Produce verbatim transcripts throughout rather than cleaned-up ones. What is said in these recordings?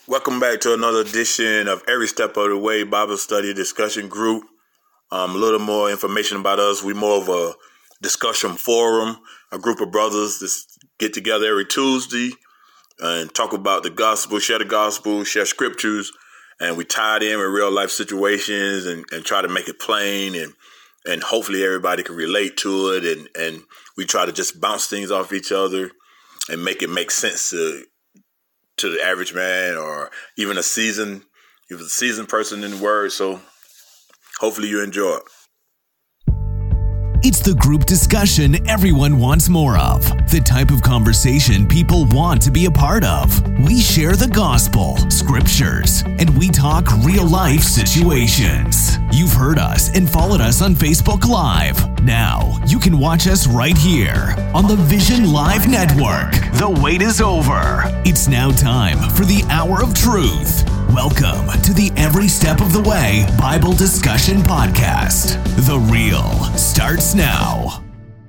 Welcome back to another edition of Every Step of the Way Bible Study Discussion Group. Um, a little more information about us. We're more of a discussion forum, a group of brothers that get together every Tuesday and talk about the gospel, share the gospel, share scriptures, and we tie it in with real life situations and, and try to make it plain, and and hopefully everybody can relate to it, and, and we try to just bounce things off each other and make it make sense to to the average man or even a seasoned, even a seasoned person in the word. So hopefully you enjoy it. It's the group discussion everyone wants more of. The type of conversation people want to be a part of. We share the gospel, scriptures, and we talk real life situations. You've heard us and followed us on Facebook Live. Now you can watch us right here on the Vision Live Network. The wait is over. It's now time for the Hour of Truth. Welcome to the Every Step of the Way Bible Discussion Podcast. The real starts now.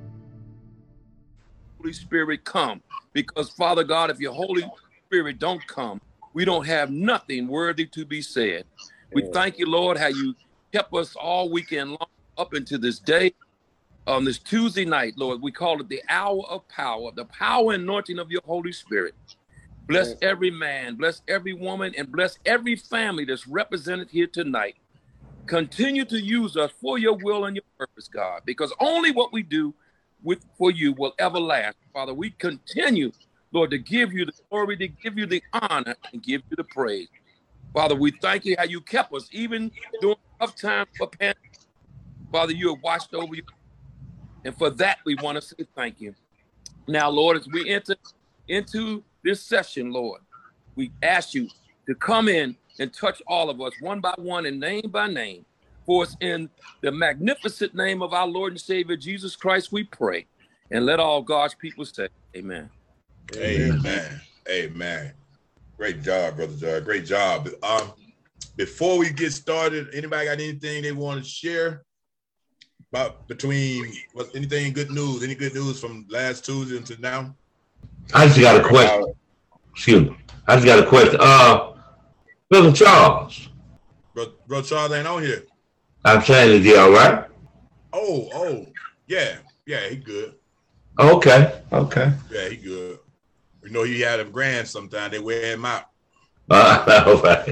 Holy Spirit, come. Because, Father God, if your Holy Spirit don't come, we don't have nothing worthy to be said. We thank you, Lord, how you kept us all weekend long up into this day. On this Tuesday night, Lord, we call it the hour of power, the power and anointing of your Holy Spirit. Bless every man, bless every woman, and bless every family that's represented here tonight. Continue to use us for your will and your purpose, God, because only what we do with for you will ever last. Father, we continue, Lord, to give you the glory, to give you the honor, and give you the praise. Father, we thank you how you kept us, even during tough times for pandemic. Father, you have watched over you, and for that, we want to say thank you. Now, Lord, as we enter into this session, Lord, we ask you to come in and touch all of us one by one and name by name. For us in the magnificent name of our Lord and Savior, Jesus Christ, we pray. And let all God's people say, amen. Amen. Amen. Great job, Brother George. Great job. Um, before we get started, anybody got anything they want to share about between what anything good news? Any good news from last Tuesday until now? I just got a question. Excuse me. I just got a question. Uh, Brother Charles. Bro, Bro Charles ain't on here. I'm saying, is he all right? Oh, oh, yeah. Yeah, he good. Okay, okay. Yeah, he good. You know, he had him grand sometimes. They wear him out. Uh, all right.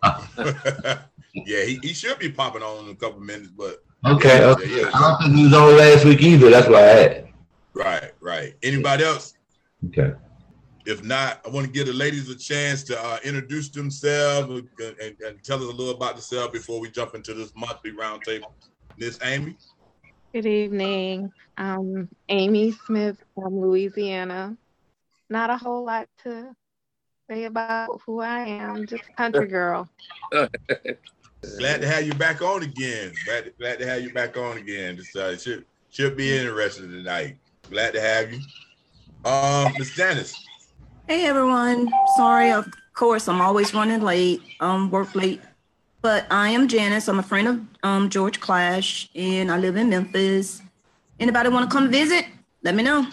Yeah, he, he should be popping on in a couple minutes, but. Okay, yeah, okay. Yeah, yeah. I don't think he was on last week either. That's why I had. Right, right. Anybody else? Okay. If not, I want to give the ladies a chance to uh, introduce themselves and, and, and tell us a little about themselves before we jump into this monthly roundtable. Miss Amy? Good evening. I'm Amy Smith from Louisiana. Not a whole lot to say about who I am, just country girl. Glad to have you back on again. Glad, glad to have you back on again. This uh, should, should be interesting tonight. Glad to have you. Um, Miss Janice. Hey everyone, sorry, of course, I'm always running late, um, work late, but I am Janice. I'm a friend of um, George Clash, and I live in Memphis. Anybody want to come visit? Let me know.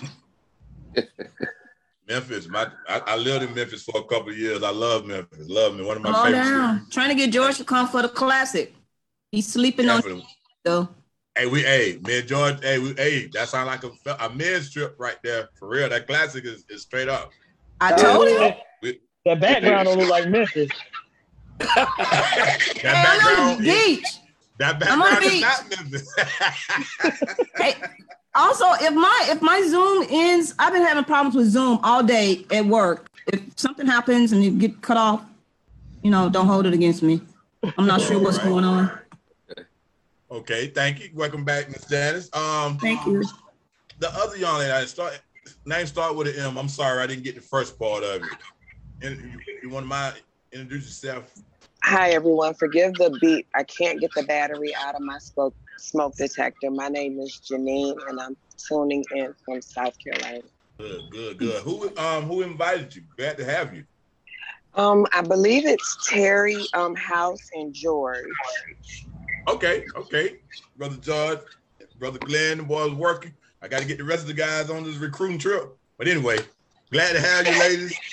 Memphis, my I, I lived in Memphis for a couple of years. I love Memphis, love me. One of my Come favorite down. cities. Trying to get George to come for the classic. He's sleeping Definitely. on though. Hey, we, hey, man, George, hey, we, hey, that sounds like a, a men's trip right there. For real, that classic is, is straight up. I told you. We, That background don't look like Memphis. that Hey, I'm on background, the is, beach. that I'm on the background is beach. not Memphis. Hey, also, if my if my Zoom ends, I've been having problems with Zoom all day at work. If something happens and you get cut off, you know, don't hold it against me. I'm not sure what's Right. going on. Okay, thank you. Welcome back, Miss Janice. Um, Thank you. The other young lady, I start name start with an M. I'm sorry, I didn't get the first part of it. And you, you want to mind introduce yourself? Hi, everyone. Forgive the beat. I can't get the battery out of my smoke, smoke detector. My name is Janine, and I'm tuning in from South Carolina. Good, good, good. Who um who invited you? Glad to have you. Um, I believe it's Terry, um, House, and George. Okay, okay. Brother George, Brother Glenn, the boys working. I got to get the rest of the guys on this recruiting trip. But anyway, glad to have you, ladies.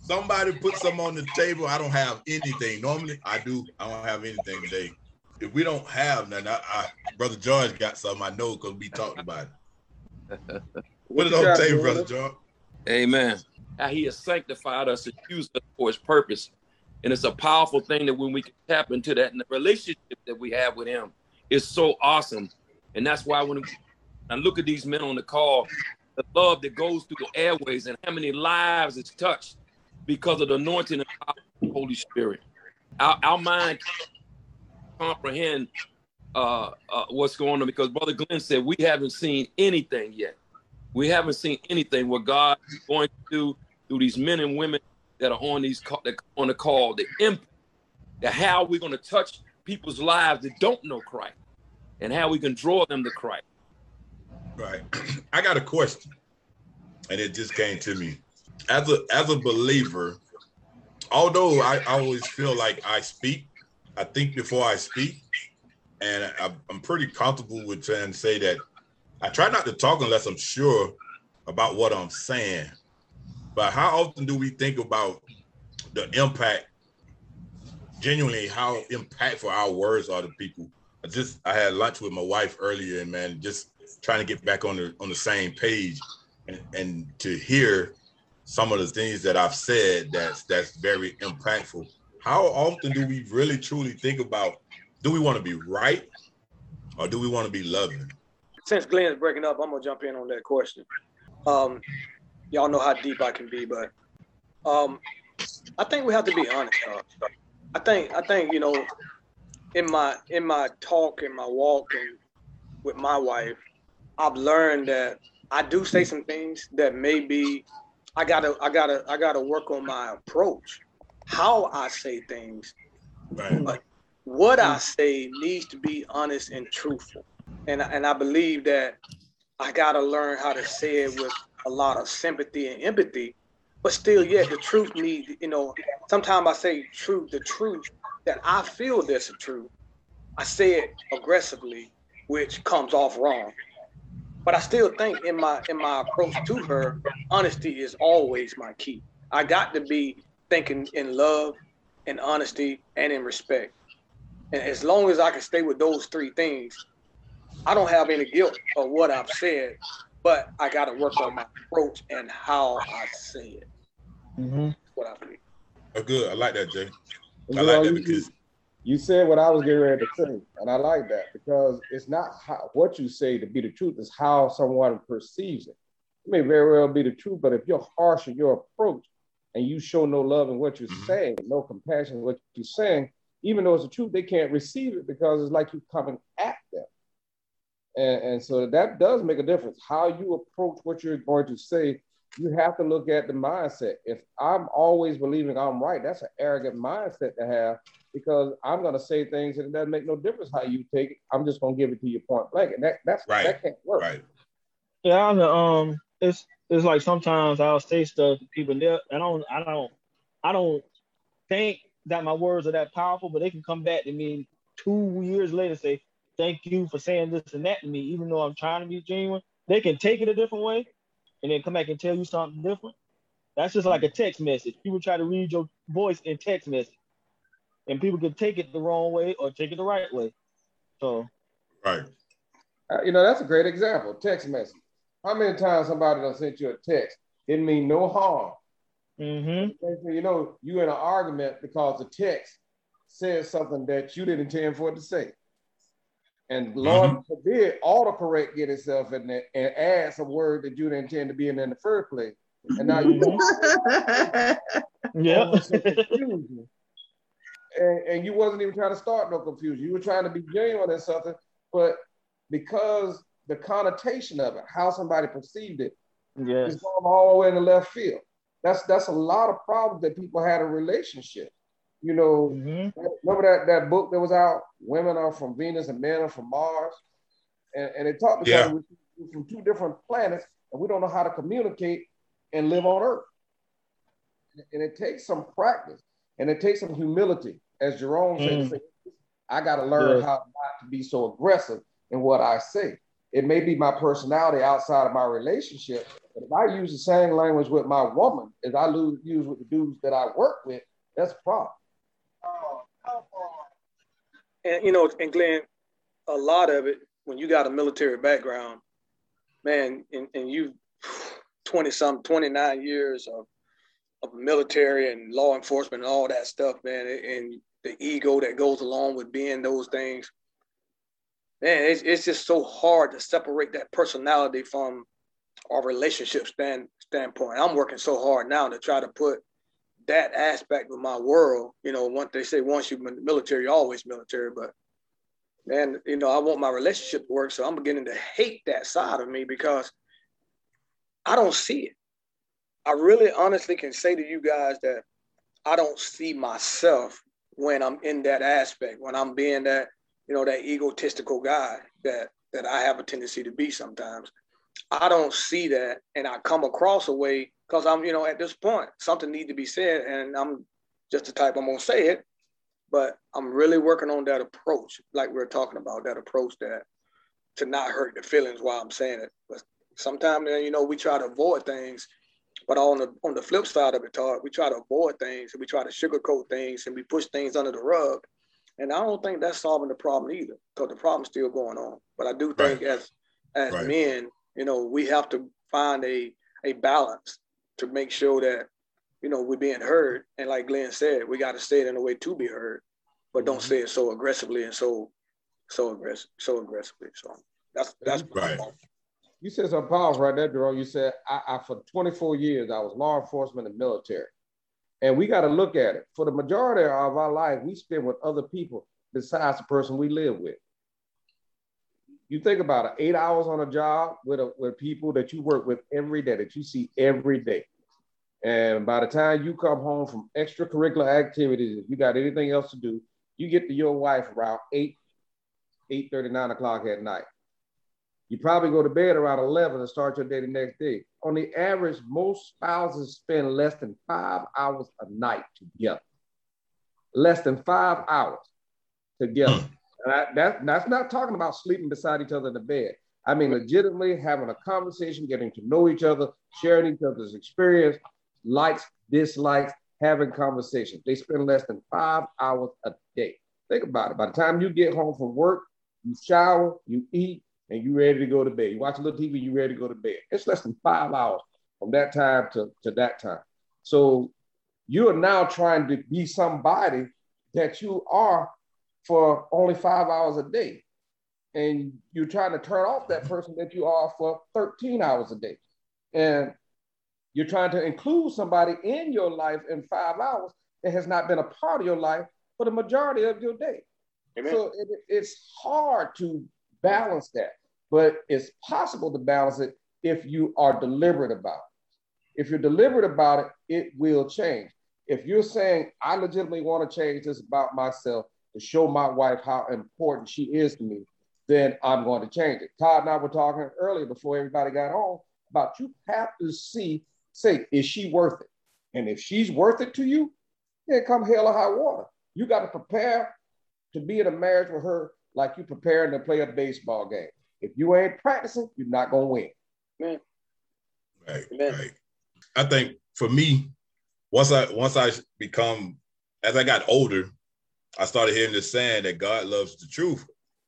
somebody put something on the table. I don't have anything. Normally, I do. I don't have anything today. If we don't have none, I, I, Brother George got something I know because we talked about it. Put it on the table, Brother George. Amen. How he has sanctified us and used us for his purpose. And it's a powerful thing that when we can tap into that, and the relationship that we have with him is so awesome. And that's why when I look at these men on the call, the love that goes through the airways and how many lives it's touched because of the anointing and power of the Holy Spirit. Our, our mind can't comprehend uh, uh, what's going on, because Brother Glenn said we haven't seen anything yet. We haven't seen anything what God is going to do through these men and women that are on these that on the call. The impact, the how we're going to touch people's lives that don't know Christ, and how we can draw them to Christ. Right. I got a question, and it just came to me. As a as a believer, although I, I always feel like I speak, I think before I speak, and I, I'm pretty comfortable with trying to say that I try not to talk unless I'm sure about what I'm saying. But how often do we think about the impact, genuinely how impactful our words are to people? I just I had lunch with my wife earlier, and man, just trying to get back on the on the same page, and, and to hear some of the things that I've said that's that's very impactful. How often do we really truly think about, do we want to be right or do we want to be loving? Since Glenn's breaking up, I'm gonna jump in on that question. Um, y'all know how deep I can be, but um, I think we have to be honest. Uh, I think I think you know, in my in my talk, in my walk, and with my wife, I've learned that I do say some things that maybe I gotta I gotta I gotta work on my approach, how I say things. Right. But what I say needs to be honest and truthful. And, and I believe that I got to learn how to say it with a lot of sympathy and empathy, but still yet the truth needs, you know, sometimes I say truth, the truth that I feel that's the truth. I say it aggressively, which comes off wrong. But I still think in my in my approach to her, honesty is always my key. I got to be thinking in love, in honesty, and in respect. And as long as I can stay with those three things, I don't have any guilt of what I've said, but I got to work on my approach and how I say it. Mm-hmm. That's what I believe. Oh, good. I like that, Jay. You I know, like that you, because you said what I was getting ready to say, and I like that because it's not how, what you say to be the truth, it's how someone perceives it. It may very well be the truth, but if you're harsh in your approach and you show no love in what you're Mhm. saying, no compassion in what you're saying, even though it's the truth, they can't receive it because it's like you're coming at them. And, and so that does make a difference. How you approach what you're going to say, you have to look at the mindset. If I'm always believing I'm right, that's an arrogant mindset to have, because I'm going to say things and it doesn't make no difference how you take it. I'm just going to give it to you point blank. And that, that's, Right. that can't work. right. Yeah, I know, um, it's it's like sometimes I'll say stuff to people. There, I don't, I don't, I don't think that my words are that powerful, but they can come back to me two years later and say, "Thank you for saying this and that to me," even though I'm trying to be genuine. They can take it a different way, and then come back and tell you something different. That's just like a text message. People try to read your voice in text message, and people can take it the wrong way or take it the right way. So, Right. Uh, you know, that's a great example, text message. How many times somebody done sent you a text? It mean no harm. mm-hmm. You know, you in an argument because the text says something that you didn't intend for it to say. And Lord Mhm. forbid, autocorrect get itself in there and add some word that you didn't intend to be in in the first place. And now you Yeah. confusion. And, and you wasn't even trying to start no confusion. You were trying to be genuine in something, but because the connotation of it, how somebody perceived it, Yes. is going all the way in the left field. That's that's a lot of problems that people had in relationships. You know, Mm-hmm. remember that, that book that was out, Women Are From Venus and Men Are From Mars? And, and it talked Yeah. about we're from two different planets and we don't know how to communicate and live on Earth. And it takes some practice and it takes some humility. As Jerome said, Mm. to say, I got to learn Yeah. how not to be so aggressive in what I say. It may be my personality outside of my relationship, but if I use the same language with my woman as I use with the dudes that I work with, that's a problem. And, you know, and Glenn, a lot of it, when you got a military background, man, and, and you twenty some, twenty-nine years of, of military and law enforcement and all that stuff, man, and the ego that goes along with being those things, man, it's, it's just so hard to separate that personality from our relationship stand, standpoint. I'm working so hard now to try to put that aspect of my world, you know, once they say once you're in the military, you're always military, but man, you know, I want my relationship to work. So I'm beginning to hate that side of me because I don't see it. I really honestly can say to you guys that I don't see myself when I'm in that aspect, when I'm being that, you know, that egotistical guy that, that I have a tendency to be sometimes. I don't see that. And I come across a way because I'm, you know, at this point, something needs to be said. And I'm just the type I'm going to say it. But I'm really working on that approach, like we're talking about, that approach that to not hurt the feelings while I'm saying it. But sometimes, you know, we try to avoid things. But on the on the flip side of it, Todd, we try to avoid things and we try to sugarcoat things and we push things under the rug. And I don't think that's solving the problem either, because the problem's still going on. But I do think right. as as right. men, you know, we have to find a a balance to make sure that, you know, we're being heard. And like Glenn said, we got to say it in a way to be heard, but don't mm-hmm. say it so aggressively and so so aggressive, so aggressively. So that's that's right. You said something powerful right there, Jerome. You said I, I for twenty-four years I was law enforcement and military, and we got to look at it. For the majority of our life, we spend with other people besides the person we live with. You think about it, eight hours on a job with a, with people that you work with every day, that you see every day. And by the time you come home from extracurricular activities, if you got anything else to do, you get to your wife around eight, eight thirty, nine o'clock at night. You probably go to bed around eleven and start your day the next day. On the average, most spouses spend less than five hours a night together. Less than five hours together. And I, that, that's not talking about sleeping beside each other in the bed. I mean, legitimately having a conversation, getting to know each other, sharing each other's experience, likes, dislikes, having conversations. They spend less than five hours a day. Think about it. By the time you get home from work, you shower, you eat, and you ready to go to bed. You watch a little T V, you ready to go to bed. It's less than five hours from that time to, to that time. So you are now trying to be somebody that you are for only five hours a day. And you're trying to turn off that person that you are for thirteen hours a day. And you're trying to include somebody in your life in five hours that has not been a part of your life for the majority of your day. Amen. So it, it's hard to balance that, but it's possible to balance it if you are deliberate about it. If you're deliberate about it, it will change. If you're saying, I legitimately want to change this about myself to show my wife how important she is to me, then I'm going to change it. Todd and I were talking earlier before everybody got on about you have to see, say, is she worth it? And if she's worth it to you, then come hell or high water. You got to prepare to be in a marriage with her like you preparing to play a baseball game. If you ain't practicing, you're not going to win. Man. Right, right. I think for me, once I once I become, as I got older, I started hearing this saying that God loves the truth.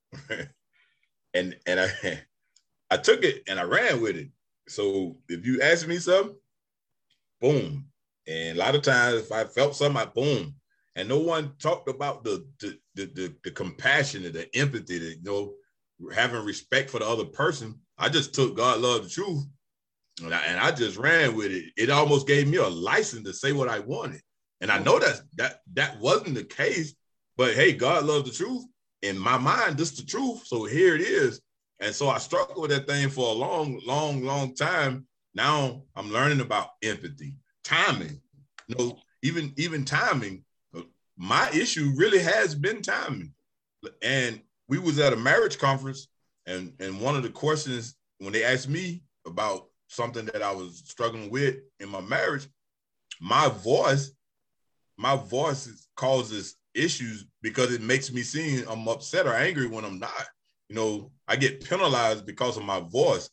and and I I took it and I ran with it. So if you ask me something, boom. And a lot of times if I felt something, I boom. And no one talked about the the the, the, the compassion and the empathy, that, you know, having respect for the other person. I just took God love the truth, and I, and I just ran with it. It almost gave me a license to say what I wanted. And I know that that that wasn't the case, but hey, God loves the truth. In my mind, this is the truth. So here it is. And so I struggled with that thing for a long, long, long time. Now I'm learning about empathy, timing. You know, even even timing. My issue really has been timing. And we was at a marriage conference, and, and one of the questions, when they asked me about something that I was struggling with in my marriage, my voice, my voice causes issues because it makes me seem I'm upset or angry when I'm not. you know, I get penalized because of my voice.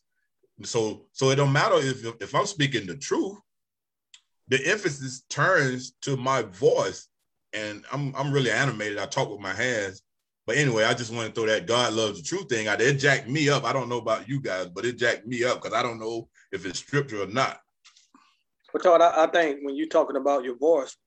So, so it don't matter if if I'm speaking the truth, the emphasis turns to my voice, and I'm I'm really animated. I talk with my hands. But anyway, I just want to throw that God loves the truth thing out there. It jacked me up. I don't know about you guys, but it jacked me up because I don't know if it's scripture or not. But Todd, I, I think when you're talking about your voice,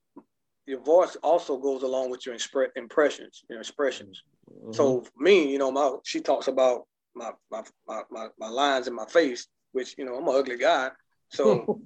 your voice also goes along with your impre- impressions, your expressions. Mm-hmm. So for me, you know, my she talks about my my, my my my lines in my face, which, you know, I'm an ugly guy. So,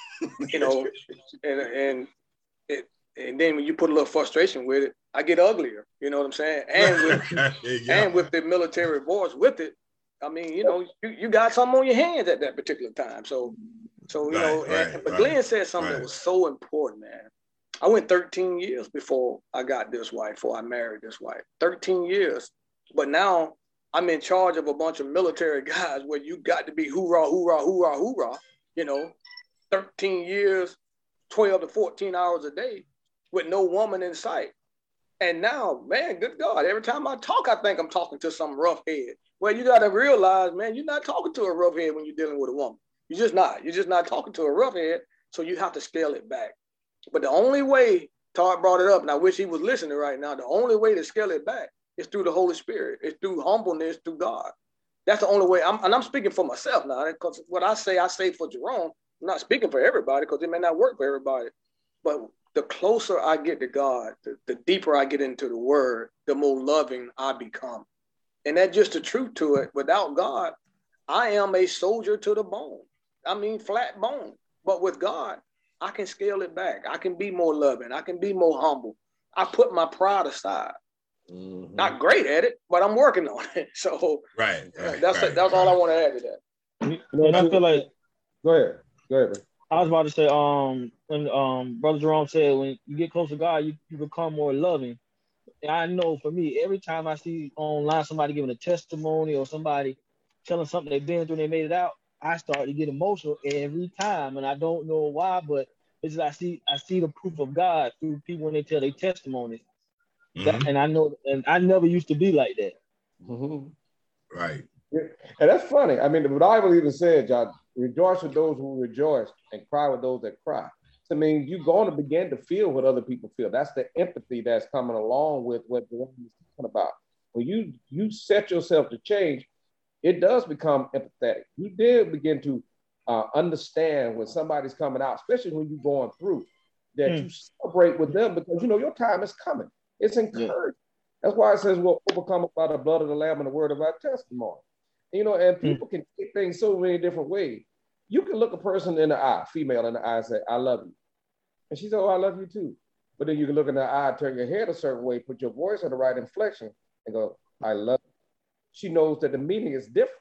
you know, and and it, and then when you put a little frustration with it, I get uglier. You know what I'm saying? And with yeah. and with the military voice with it, I mean, you know, you, you got something on your hands at that particular time. So, so you right, know, right, and, but right, Glenn said something right. that was so important, man. I went thirteen years before I got this wife, before I married this wife. thirteen years. But now I'm in charge of a bunch of military guys where you got to be hoorah, hoorah, hoorah, hoorah, you know, thirteen years, twelve to fourteen hours a day with no woman in sight. And now, man, good God, every time I talk, I think I'm talking to some rough head. Well, you got to realize, man, you're not talking to a rough head when you're dealing with a woman. You're just not. You're just not talking to a rough head, so you have to scale it back. But the only way, Todd brought it up, and I wish he was listening right now, the only way to scale it back is through the Holy Spirit. It's through humbleness, through God. That's the only way. I'm, and I'm speaking for myself now, because what I say, I say for Jerome. I'm not speaking for everybody, because it may not work for everybody. But the closer I get to God, the, the deeper I get into the word, the more loving I become. And that's just the truth to it. Without God, I am a soldier to the bone. I mean, flat bone. But with God, I can scale it back. I can be more loving. I can be more humble. I put my pride aside. Mm-hmm. Not great at it, but I'm working on it. So right, right that's right, that's right. all I want to add to that. You know, and I feel like, go ahead, go ahead. Man. I was about to say, um, when um, Brother Jerome said, when you get close to God, you, you become more loving. And I know for me, every time I see online somebody giving a testimony or somebody telling something they've been through and they made it out, I start to get emotional every time, and I don't know why, but it's just I see I see the proof of God through people when they tell their testimonies. Mm-hmm. That, and I know, and I never used to be like that. Mm-hmm. Right. Yeah. And that's funny. I mean, the Bible even said, John, rejoice with those who rejoice and cry with those that cry. So, I mean, you're going to begin to feel what other people feel. That's the empathy that's coming along with what Jerome is talking about. When you you set yourself to change, it does become empathetic. You did begin to uh, understand when somebody's coming out, especially when you're going through, that mm. you celebrate with them because you know your time is coming. It's encouraging. Yeah. That's why it says we'll overcome by the blood of the Lamb and the word of our testimony. You know, and people mm. can take things so many different ways. You can look a person in the eye, female in the eye, and say, I love you. And she said, oh, I love you too. But then you can look in the eye, turn your head a certain way, put your voice in the right inflection, and go, I love you. She knows that the meaning is different.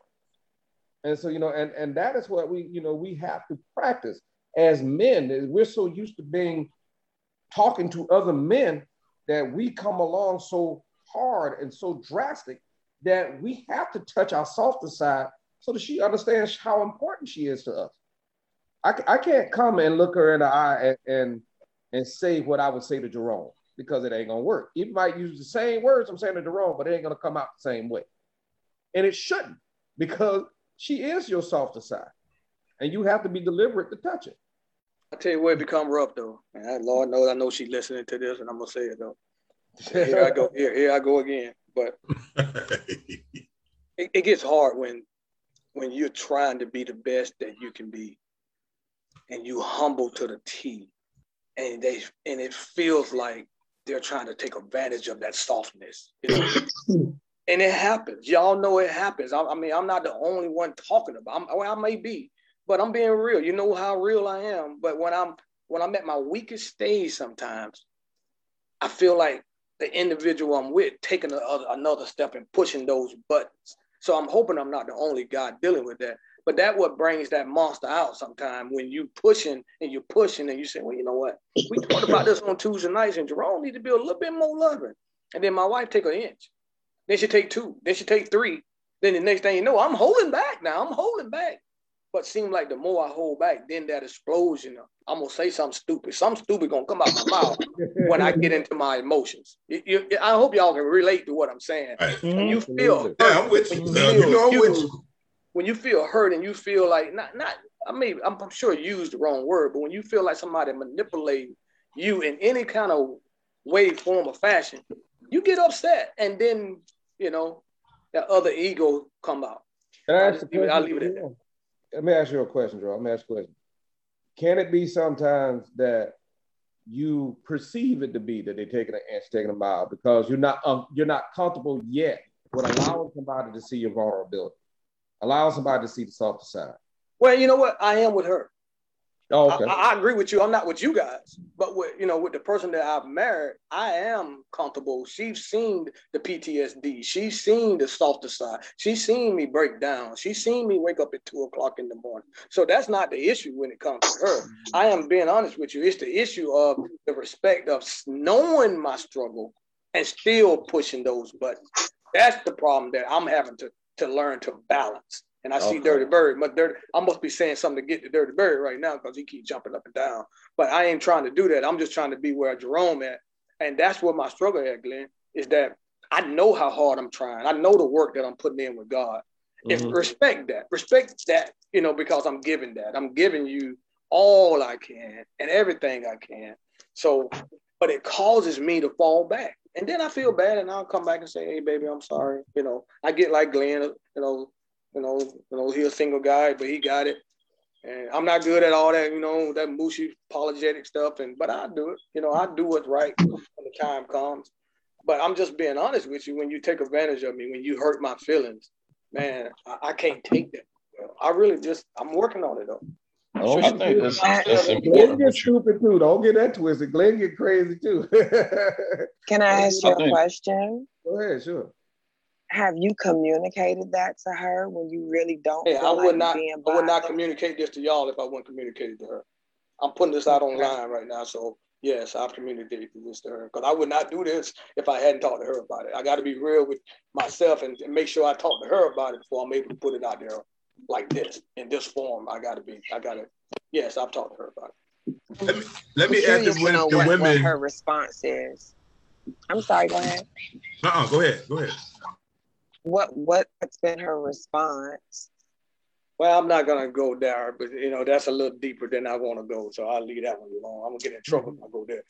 And so, you know, and, and that is what we, you know, we have to practice as men. We're so used to being, talking to other men that we come along so hard and so drastic that we have to touch our softer side so that she understands how important she is to us. I, I can't come and look her in the eye and, and, and say what I would say to Jerome because it ain't gonna work. You might use the same words I'm saying to Jerome, but it ain't gonna come out the same way. And it shouldn't, because she is your softer side. And you have to be deliberate to touch it. I tell you where it become rough though. And Lord knows I know she's listening to this and I'm gonna say it though. Here I go, here, here I go again. But it, it gets hard when when you're trying to be the best that you can be and you humble to the T. And they and it feels like they're trying to take advantage of that softness. You know? And it happens. Y'all know it happens. I, I mean, I'm not the only one talking about it. Well, I may be, but I'm being real. You know how real I am. But when I'm when I'm at my weakest stage sometimes, I feel like the individual I'm with taking a, a, another step and pushing those buttons. So I'm hoping I'm not the only guy dealing with that. But that what brings that monster out sometimes when you pushing and you're pushing and you say, well, you know what? We talked about this on Tuesday nights and Jerome need to be a little bit more loving. And then my wife take an inch. Then she take two. Then she take three. Then the next thing you know, I'm holding back now. I'm holding back. But seems like the more I hold back, then that explosion, I'm gonna say something stupid. Something stupid gonna come out my mouth when I get into my emotions. You, you, I hope y'all can relate to what I'm saying. Right. When you feel, yeah, I'm with you. When you, Uh, feel you know I'm with used, you. when you feel hurt and you feel like not not, I mean, I'm, I'm sure used the wrong word, but when you feel like somebody manipulating you in any kind of way, form, or fashion, you get upset, and then you know that other ego come out. Can I I'll, ask just a leave it, I'll question? leave it at that. Let me ask you a question, Joe. Let me ask you a question. Can it be sometimes that you perceive it to be that they're taking an inch, taking a mile, because you're not um, you're not comfortable yet with allowing somebody to see your vulnerability, allowing somebody to see the softer side? Well, you know what? I am with her. Oh, okay. I, I agree with you. I'm not with you guys, but with you know, with the person that I've married, I am comfortable. She's seen the P T S D. She's seen the softer side. She's seen me break down. She's seen me wake up at two o'clock in the morning. So that's not the issue when it comes to her. I am being honest with you. It's the issue of the respect of knowing my struggle and still pushing those buttons. That's the problem that I'm having to to learn to balance. And I see Okay. Dirty Bird, but Dirty, I must be saying something to get to Dirty Bird right now because he keeps jumping up and down. But I ain't trying to do that. I'm just trying to be where Jerome at. And that's where my struggle at, Glenn, is that I know how hard I'm trying. I know the work that I'm putting in with God. Mm-hmm. And respect that. Respect that, you know, because I'm giving that. I'm giving you all I can and everything I can. So, but it causes me to fall back. And then I feel bad and I'll come back and say, hey, baby, I'm sorry. You know, I get like Glenn, you know, You know, you know, he's a single guy, but he got it. And I'm not good at all that, you know, that mushy apologetic stuff. And but I do it. You know, I do what's right when the time comes. But I'm just being honest with you. When you take advantage of me, when you hurt my feelings, man, I, I can't take that. I really just, I'm working on it though. Oh, I think that's, that's Glenn important. gets stupid too. Don't get that twisted. Glenn get crazy too. Can I ask you I a think- question? Go ahead, sure. Have you communicated that to her when you really don't Hey, feel I like would not, being I would not bothered? communicate this to y'all if I wouldn't communicate it to her. I'm putting this out online right now, so yes, I've communicated this to her because I would not do this if I hadn't talked to her about it. I got to be real with myself and, and make sure I talk to her about it before I'm able to put it out there like this in this form. I got to be, I got to. Yes, I've talked to her about it. Let me let I'm me ask curious the, to wo- know the what, what women. her response is. I'm sorry, go ahead. Uh-uh, go ahead. Go ahead. What what's been her response? Well, I'm not gonna go there, but you know that's a little deeper than I want to go, so I'll leave that one alone. I'm gonna get in trouble if I go there.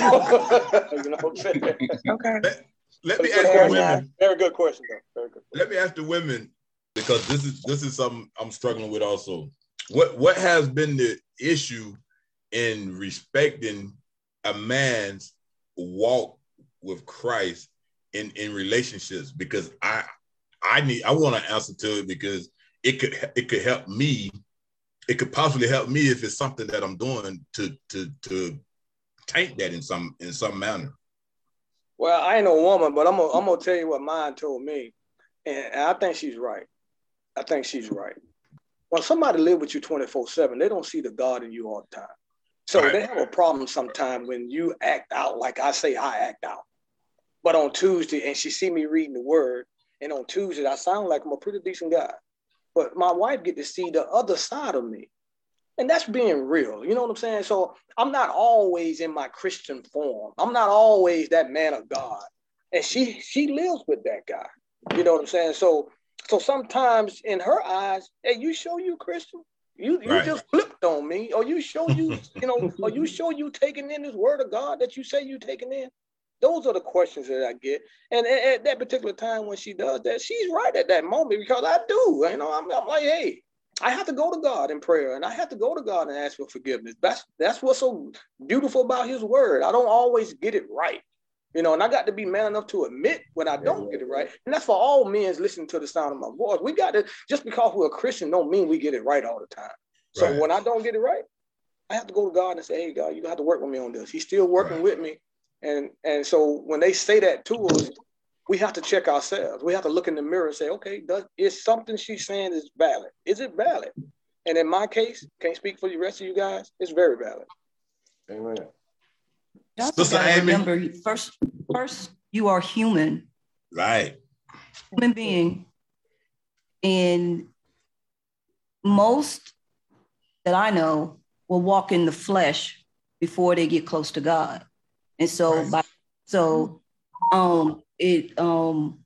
Okay. You know what I'm saying? Okay. Let, let But me it's a ask good the Fair question. enough. women. Very good question, though. Very good. Let me ask the women because this is this is something I'm struggling with also. What what has been the issue in respecting a man's walk with Christ in in relationships? Because I I need I want to answer to it because it could it could help me. It could possibly help me if it's something that I'm doing to to to taint that in some in some manner. Well, I ain't no woman, but I'm gonna I'm gonna tell you what mine told me, and, and I think she's right. I think she's right. When somebody live with you twenty-four seven, they don't see the God in you all the time. So Right. they have a problem sometimes when you act out like I say I act out. But on Tuesday, and she see me reading the word, and on Tuesday I sound like I'm a pretty decent guy. But my wife get to see the other side of me. And that's being real. You know what I'm saying? So I'm not always in my Christian form. I'm not always that man of God. And she she lives with that guy. You know what I'm saying? So so sometimes in her eyes, hey, you show you Christian? You you Right. just flipped on me, or you show you, you know, or you show you taking in this word of God that you say you taking in. Those are the questions that I get. And at, at that particular time when she does that, she's right at that moment because I do. You know, I'm, I'm like, hey, I have to go to God in prayer and I have to go to God and ask for forgiveness. That's that's what's so beautiful about his word. I don't always get it right. You know, and I got to be man enough to admit when I don't get it right. And that's for all men listening to the sound of my voice. We got to, just because we're a Christian don't mean we get it right all the time. So Right. when I don't get it right, I have to go to God and say, hey, God, you have to work with me on this. He's still working Right. with me. And and so when they say that to us, we have to check ourselves. We have to look in the mirror and say, okay, does, is something she's saying is valid? Is it valid? And in my case, can't speak for the rest of you guys, it's very valid. Amen. You also Sister gotta Amy? remember, first, first you are human, Right. human being, and most that I know will walk in the flesh before they get close to God. And so, right. by, so um, it, um,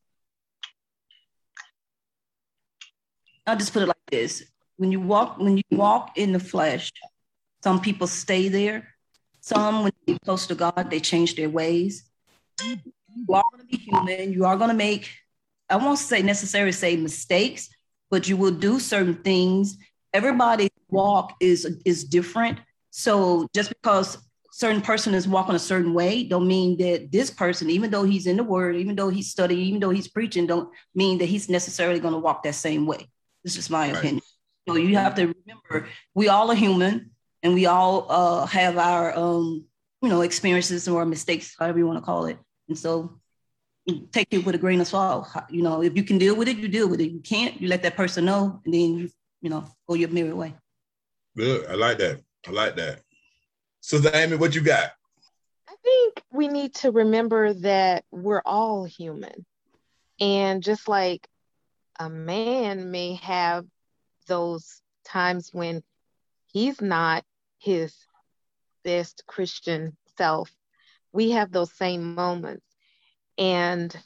I'll just put it like this. When you walk, when you walk in the flesh, some people stay there. Some, when they get close to God, they change their ways. You are going to be human. You are going to make, I won't say necessarily say mistakes, but you will do certain things. Everybody's walk is, is different. So just because certain person is walking a certain way, don't mean that this person, even though he's in the word, even though he's studying, even though he's preaching, don't mean that he's necessarily going to walk that same way. This is my right. opinion. So you have to remember, we all are human, and we all uh, have our, um, you know, experiences or mistakes, however you want to call it. And so take it with a grain of salt. You know, if you can deal with it, you deal with it. You can't, you let that person know, and then you, you know, go your merry way. Good. I like that. I like that. Sister Amy, what you got? I think we need to remember that we're all human. And just like a man may have those times when he's not his best Christian self, we have those same moments. And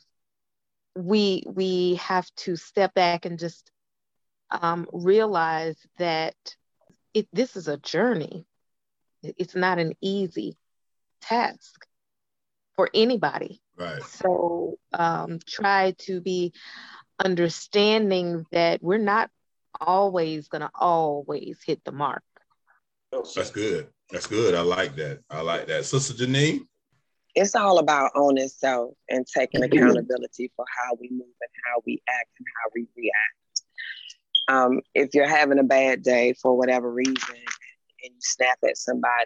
we we have to step back and just um, realize that it, this is a journey. It's not an easy task for anybody. Right. So um, try to be understanding that we're not always going to always hit the mark. That's good. That's good. I like that. I like that. Sister Janine? It's all about owning self and taking accountability for how we move and how we act and how we react. Um, if you're having a bad day for whatever reason and you snap at somebody,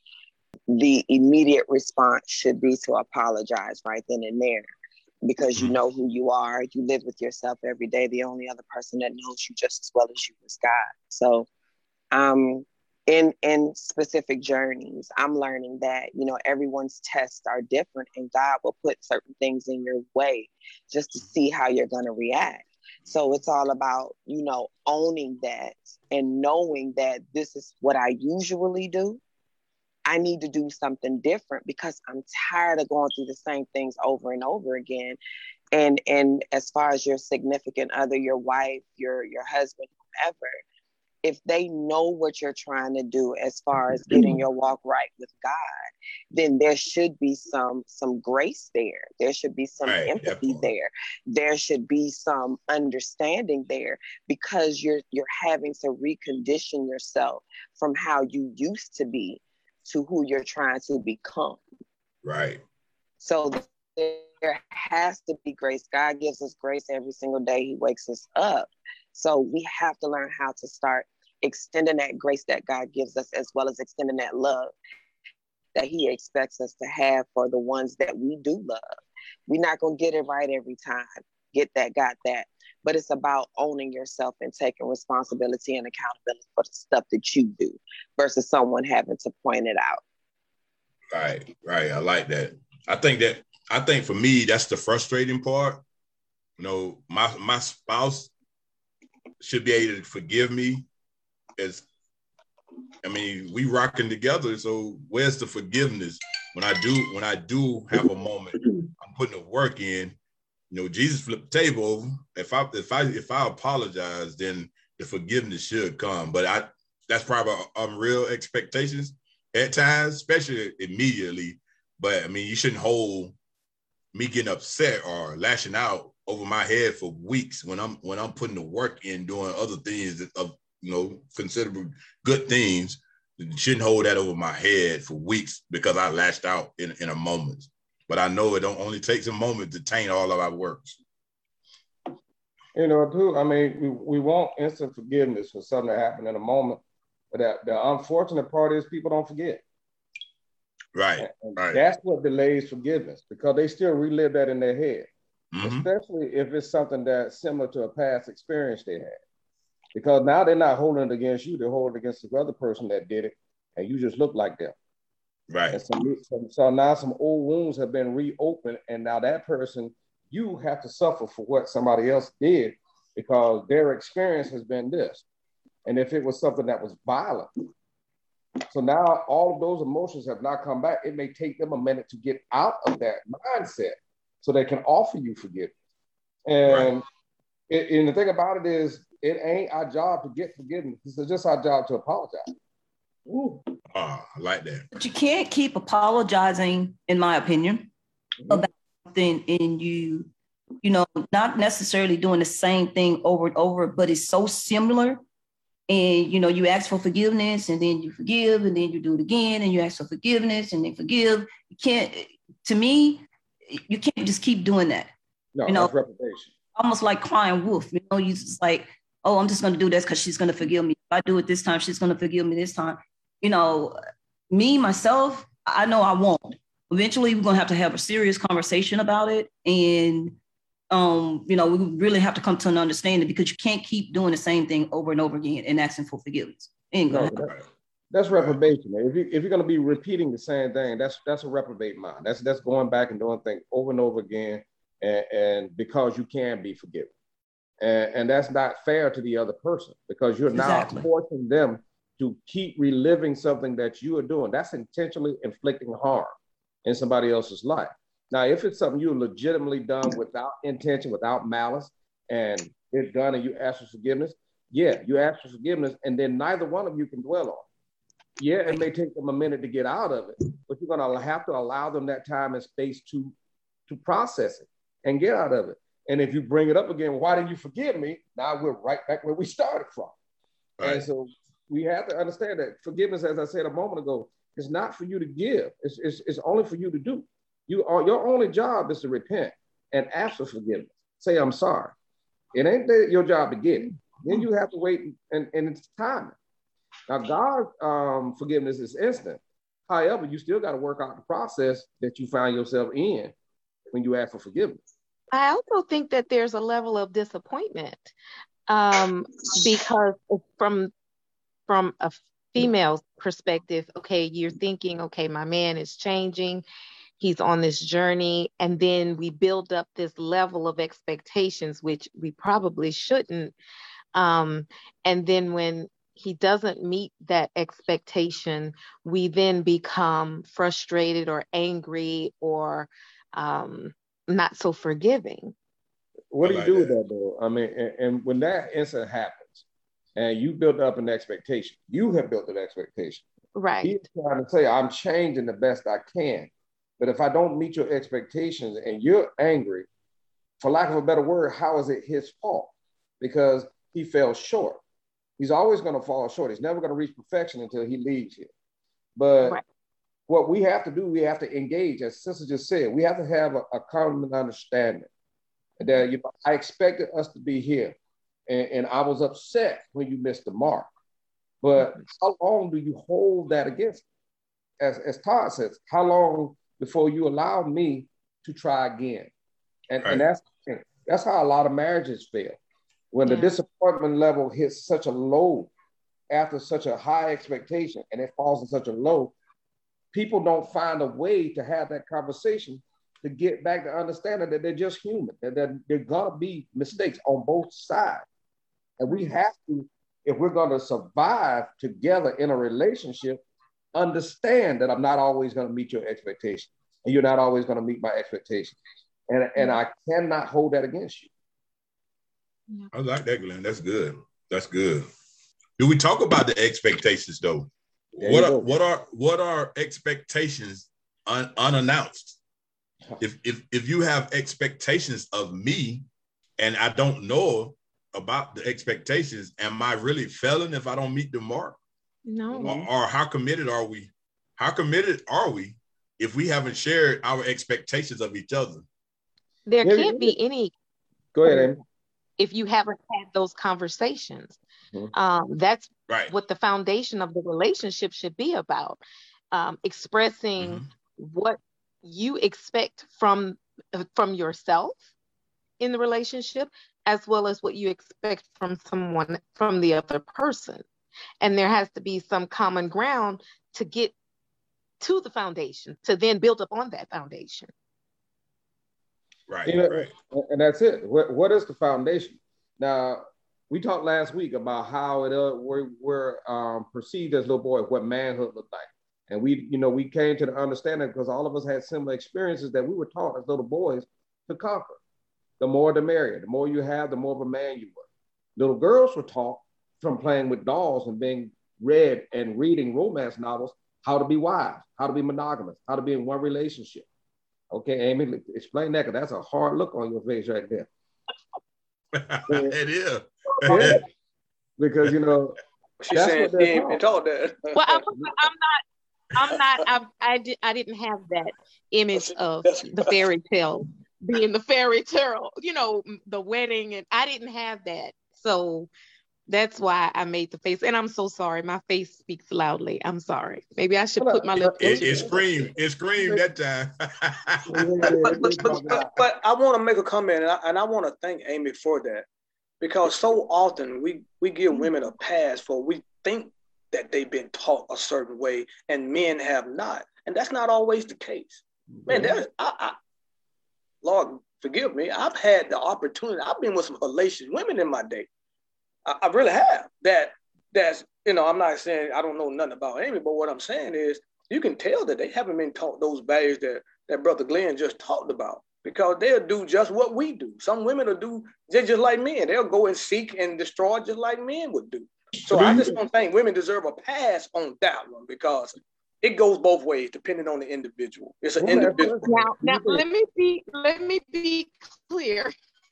the immediate response should be to apologize right then and there, because you know who you are. You live with yourself every day. The only other person that knows you just as well as you is God. So um, in in specific journeys, I'm learning that, you know, everyone's tests are different, and God will put certain things in your way just to see how you're going to react. So it's all about, you know, owning that and knowing that this is what I usually do. I need to do something different because I'm tired of going through the same things over and over again. And and as far as your significant other, your wife, your your husband, whoever, if they know what you're trying to do as far as getting your walk right with God, then there should be some some grace there. There should be some right, empathy definitely. there. There should be some understanding there, because you're you're having to recondition yourself from how you used to be to who you're trying to become. Right. So there has to be grace. God gives us grace every single day He wakes us up. So we have to learn how to start extending that grace that God gives us, as well as extending that love that He expects us to have for the ones that we do love. We're not going to get it right every time. Get that, got that. But it's about owning yourself and taking responsibility and accountability for the stuff that you do versus someone having to point it out. Right, right. I like that. I think that, I think for me, that's the frustrating part. You know, my, my spouse should be able to forgive me. As, I mean, we rocking together. So where's the forgiveness? When I do, when I do have a moment, I'm putting the work in. You know, Jesus flipped the table over. If I if I if I apologize, then the forgiveness should come. But I that's probably unreal expectations at times, especially immediately. But I mean, you shouldn't hold me getting upset or lashing out over my head for weeks when I'm when I'm putting the work in, doing other things that of you know considerable good things. You shouldn't hold that over my head for weeks because I lashed out in, in a moment. But I know it don't only takes a moment to taint all of our works. You know, too, I mean, we, we want instant forgiveness for something that happened in a moment. But that, the unfortunate part is people don't forget. Right, and right. That's what delays forgiveness, because they still relive that in their head, mm-hmm. especially if it's something that's similar to a past experience they had. Because now they're not holding it against you, they're holding it against the other person that did it, and you just look like them. Right. And some, some, so now some old wounds have been reopened, and now that person, you have to suffer for what somebody else did because their experience has been this. and if it was something that was violent. So now all of those emotions have not come back. It may take them a minute to get out of that mindset so they can offer you forgiveness. And, right. it, and the thing about it is, it ain't our job to get forgiveness. It's just our job to apologize. Ooh. Oh, I like that. But you can't keep apologizing, in my opinion, mm-hmm. about something and you, you know, not necessarily doing the same thing over and over, but it's so similar. And, you know, you ask for forgiveness and then you forgive and then you do it again and you ask for forgiveness and then forgive. You can't, to me, you can't just keep doing that. No, you know, that's reputation. Almost like crying wolf, you know, you just like, oh, I'm just going to do this because she's going to forgive me. If I do it this time, she's going to forgive me this time. You know, me, myself, I know I won't. Eventually, we're going to have to have a serious conversation about it. And, um, you know, we really have to come to an understanding because you can't keep doing the same thing over and over again and asking for forgiveness. Ain't gonna no, that, that's reprobation. If, you, if you're going to be repeating the same thing, that's that's a reprobate mind. That's, that's going back and doing things over and over again. And, and because you can be forgiven. And, and that's not fair to the other person because you're exactly. now forcing them to keep reliving something that you are doing. That's intentionally inflicting harm in somebody else's life. Now, if it's something you legitimately done without intention, without malice, and it's done and you ask for forgiveness, yeah, you ask for forgiveness, and then neither one of you can dwell on it. Yeah, it may take them a minute to get out of it, but you're gonna have to allow them that time and space to, to process it and get out of it. And if you bring it up again, why didn't you forgive me? Now we're right back where we started from. Right. And so we have to understand that forgiveness, as I said a moment ago, is not for you to give. It's, it's, it's only for you to do. You are, your only job is to repent and ask for forgiveness. Say, I'm sorry. It ain't that your job to get it. Then you have to wait and, and it's timing. Now, God's um, forgiveness is instant. However, you still got to work out the process that you find yourself in when you ask for forgiveness. I also think that there's a level of disappointment um, because from, from a female perspective, okay, you're thinking, okay, my man is changing. He's on this journey. And then we build up this level of expectations, which we probably shouldn't. Um, and then when he doesn't meet that expectation, we then become frustrated or angry or um, not so forgiving. What do you do with that, though? I mean, and, and when that incident happens and you build up an expectation, you have built an expectation. Right. He's trying to say, I'm changing the best I can. But if I don't meet your expectations and you're angry, for lack of a better word, how is it his fault? Because he fell short. He's always going to fall short. He's never going to reach perfection until he leaves here. But right. what we have to do, we have to engage, as Sister just said, we have to have a, a common understanding that, you know, I expected us to be here and, and I was upset when you missed the mark. But how long do you hold that against me? As, as Todd says, how long before you allow me to try again? And, right. and that's, that's how a lot of marriages fail. When yeah. the disappointment level hits such a low after such a high expectation and it falls in such a low, people don't find a way to have that conversation to get back to understanding that they're just human, that they're, they're gonna be mistakes on both sides. And we have to, if we're gonna survive together in a relationship, understand that I'm not always gonna meet your expectations and you're not always gonna meet my expectations. And, and I cannot hold that against you. I like that, Glenn. That's good. That's good. Do we talk about the expectations though? There what are, what are what are expectations un, unannounced? If if if you have expectations of me and I don't know about the expectations, am I really failing if I don't meet the mark? No. Or, or how committed are we? How committed are we if we haven't shared our expectations of each other? There can't be any. Go ahead, Amy. If you haven't had those conversations. Mm-hmm. Um, that's right. what the foundation of the relationship should be about. Um, expressing mm-hmm. what you expect from, from yourself in the relationship, as well as what you expect from someone, from the other person. And there has to be some common ground to get to the foundation, to then build up on that foundation. Right, you know, right. And that's it. What, what is the foundation? Now, we talked last week about how it uh, we're, we're um, perceived as little boys, what manhood looked like. And we, you know, we came to the understanding because all of us had similar experiences that we were taught as little boys to conquer. The more the merrier. The more you have, the more of a man you were. Little girls were taught from playing with dolls and being read and reading romance novels how to be wives, how to be monogamous, how to be in one relationship. Okay, Amy, explain that, because that's a hard look on your face right there. It is. Yeah. Because, you know, she's saying she ain't been taught that. Well, I'm, I'm not, I'm not, I, I, did, I didn't have that image of the fairy tale being the fairy tale, you know, the wedding, and I didn't have that. So that's why I made the face. And I'm so sorry. My face speaks loudly. I'm sorry. Maybe I should put my lips. It, it screamed. It screamed that time. but, but, but, but, but I want to make a comment, and I, and I want to thank Amy for that, because so often we, we give women a pass for we think that they've been taught a certain way and men have not. And that's not always the case. Man, there's, I, I, Lord, forgive me. I've had the opportunity. I've been with some hellacious women in my day. I, I really have. That that's, you know, I'm not saying I don't know nothing about Amy, but what I'm saying is you can tell that they haven't been taught those values that, that Brother Glenn just talked about, because they'll do just what we do. Some women will do just, just like men. They'll go and seek and destroy just like men would do. So I just don't think women deserve a pass on that one, because it goes both ways depending on the individual. It's an individual. Now, now let me be let me be clear.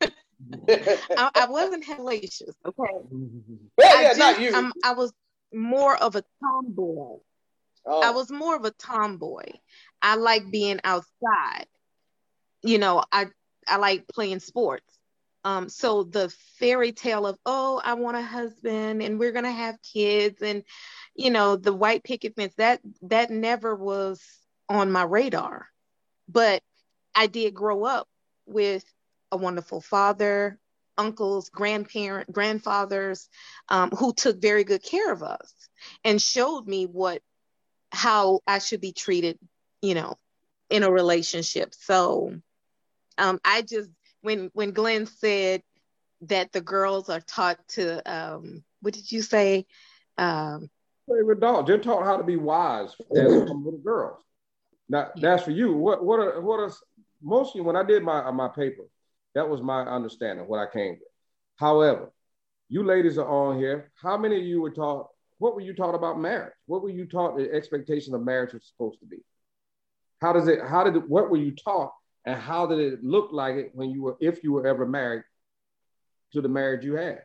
I, I wasn't hellacious, okay? Well, yeah, I, just, not you. um, I was more of a tomboy. Oh. I was more of a tomboy. I like being outside. You know, I I like playing sports. Um, so the fairy tale of, oh, I want a husband and we're gonna have kids, and you know, the white picket fence, that that never was on my radar. But I did grow up with a wonderful father, uncles, grandparent, grandfathers, um, who took very good care of us and showed me what how I should be treated, you know, in a relationship. So um, I just when when Glenn said that the girls are taught to um, what did you say? Um, Play with dolls. They're taught how to be wise as little girls. Now that's for you. What what are what are mostly when I did my my paper, that was my understanding, what I came with. However, you ladies are on here. How many of you were taught? What were you taught about marriage? What were you taught the expectation of marriage was supposed to be? How does it? How did it? What were you taught, and how did it look like it when you were, if you were ever married to the marriage you had?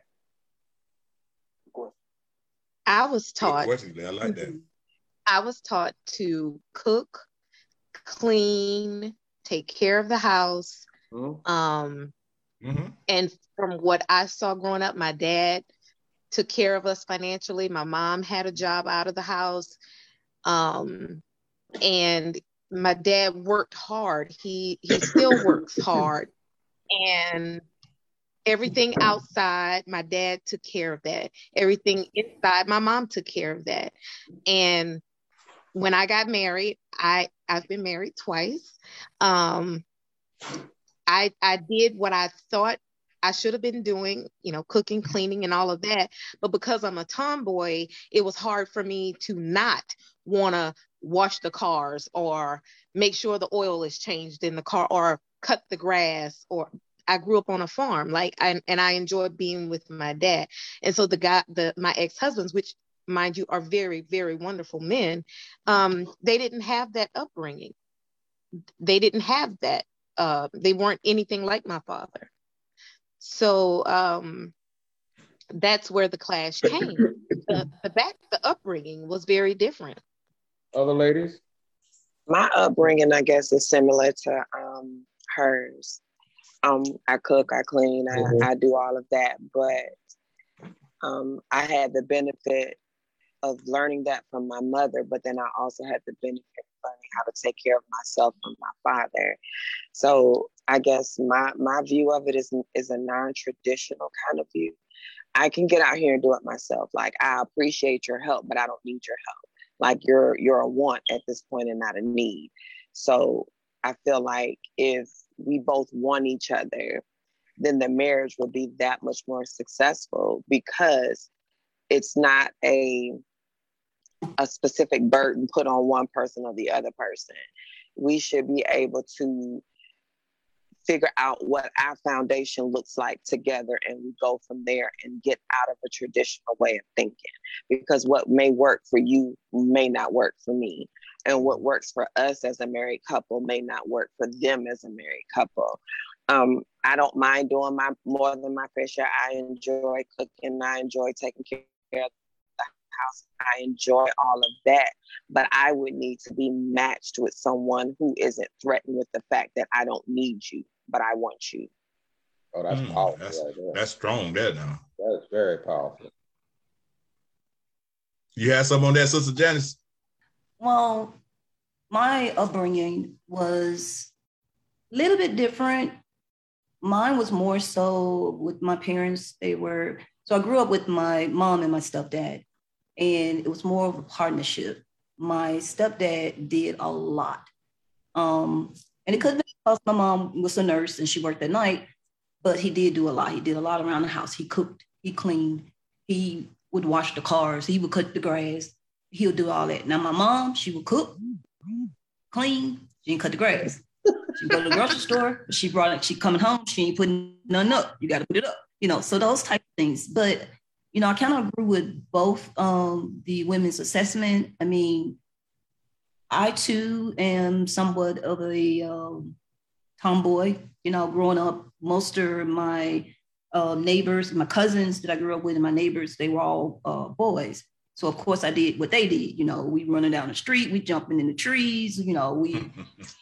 I was taught. I like that. I was taught to cook, clean, take care of the house. Mm-hmm. Um, mm-hmm. And from what I saw growing up, my dad took care of us financially. My mom had a job out of the house. Um, and my dad worked hard. He he still works hard. And everything outside, my dad took care of that. Everything inside, my mom took care of that. And when I got married, I, I've been married twice. Um, I I did what I thought I should have been doing, you know, cooking, cleaning, and all of that. But because I'm a tomboy, it was hard for me to not want to wash the cars or make sure the oil is changed in the car or cut the grass. Or I grew up on a farm, like, I, and I enjoyed being with my dad. And so the guy, the my ex-husbands, which mind you are very, very wonderful men, um, they didn't have that upbringing. They didn't have that. Uh, they weren't anything like my father. So um, that's where the clash came. The, the back, the upbringing was very different. Other ladies? My upbringing, I guess, is similar to um, hers. Um, I cook, I clean, I, mm-hmm. I do all of that. But um, I had the benefit of learning that from my mother, but then I also had the benefit of learning how to take care of myself from my father. So I guess my my view of it is, is a non-traditional kind of view. I can get out here and do it myself. Like, I appreciate your help, but I don't need your help. Like, you're you're a want at this point and not a need. So I feel like if we both want each other, then the marriage will be that much more successful, because it's not a a specific burden put on one person or the other person. We should be able to figure out what our foundation looks like together, and we go from there and get out of a traditional way of thinking, because what may work for you may not work for me, and what works for us as a married couple may not work for them as a married couple. Um, I don't mind doing my more than my fair share. I enjoy cooking. I enjoy taking care of the house. I enjoy all of that, but I would need to be matched with someone who isn't threatened with the fact that I don't need you, but I want you. Oh, that's Mm, powerful. that's, right there. that's strong there now. That's very powerful. You have something on that, Sister Janice? Well, my upbringing was a little bit different. Mine was more so with my parents. They were, so I grew up with my mom and my stepdad, and it was more of a partnership. My stepdad did a lot. Um, and it could have been because my mom was a nurse and she worked at night, but he did do a lot. He did a lot around the house. He cooked, he cleaned, he would wash the cars, he would cut the grass, he would do all that. Now my mom, she would cook, clean, she didn't cut the grass. She go to the grocery store, she brought it, she coming home, she ain't putting nothing up. You got to put it up, you know, so those type of things. But, you know, I kind of agree with both um, the women's assessment. I mean, I too am somewhat of a um, tomboy, you know, growing up. Most of my uh, neighbors, my cousins that I grew up with and my neighbors, they were all uh, boys. So of course I did what they did. You know, we running down the street, we jumping in the trees, you know, we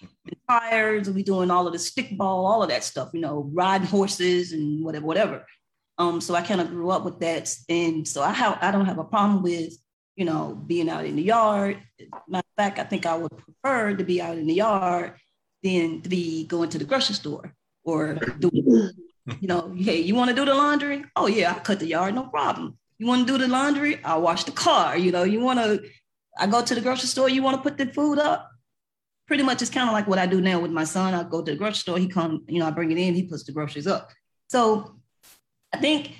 tires, we doing all of the stickball, all of that stuff, you know, riding horses and whatever, whatever. Um, so I kind of grew up with that. And so I have, I don't have a problem with, you know, being out in the yard. Matter of fact, I think I would prefer to be out in the yard than to be going to the grocery store or doing, you know, hey, you want to do the laundry? Oh yeah, I cut the yard, no problem. You want to do the laundry? I'll wash the car. You know, you want to, I go to the grocery store, you want to put the food up? Pretty much it's kind of like what I do now with my son. I go to the grocery store, he come, you know, I bring it in, he puts the groceries up. So I think,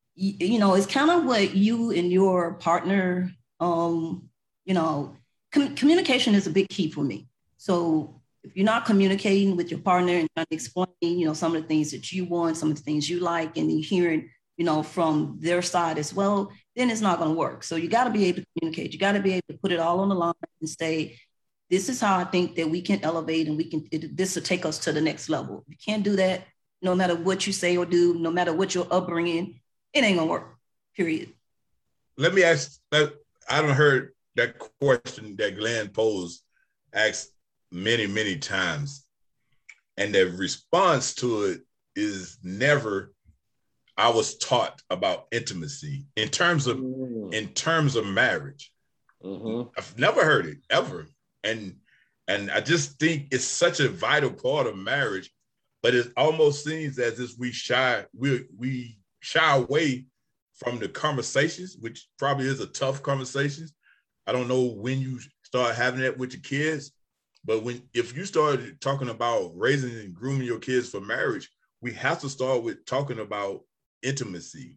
you know, it's kind of what you and your partner, um, you know, com- communication is a big key for me. So if you're not communicating with your partner and trying to explain, you know, some of the things that you want, some of the things you like, and you're hearing, you know, from their side as well, then it's not going to work. So you got to be able to communicate. You got to be able to put it all on the line and say, this is how I think that we can elevate and we can, it, this will take us to the next level. If you can't do that, no matter what you say or do, no matter what your upbringing, it ain't going to work, period. Let me ask, I don't heard that question that Glenn posed, asked many, many times. And the response to it is never, I was taught about intimacy in terms of mm. in terms of marriage. Mm-hmm. I've never heard it ever, and and I just think it's such a vital part of marriage. But it almost seems as if we shy we we shy away from the conversations, which probably is a tough conversation. I don't know when you start having that with your kids, but when if you started talking about raising and grooming your kids for marriage, we have to start with talking about intimacy.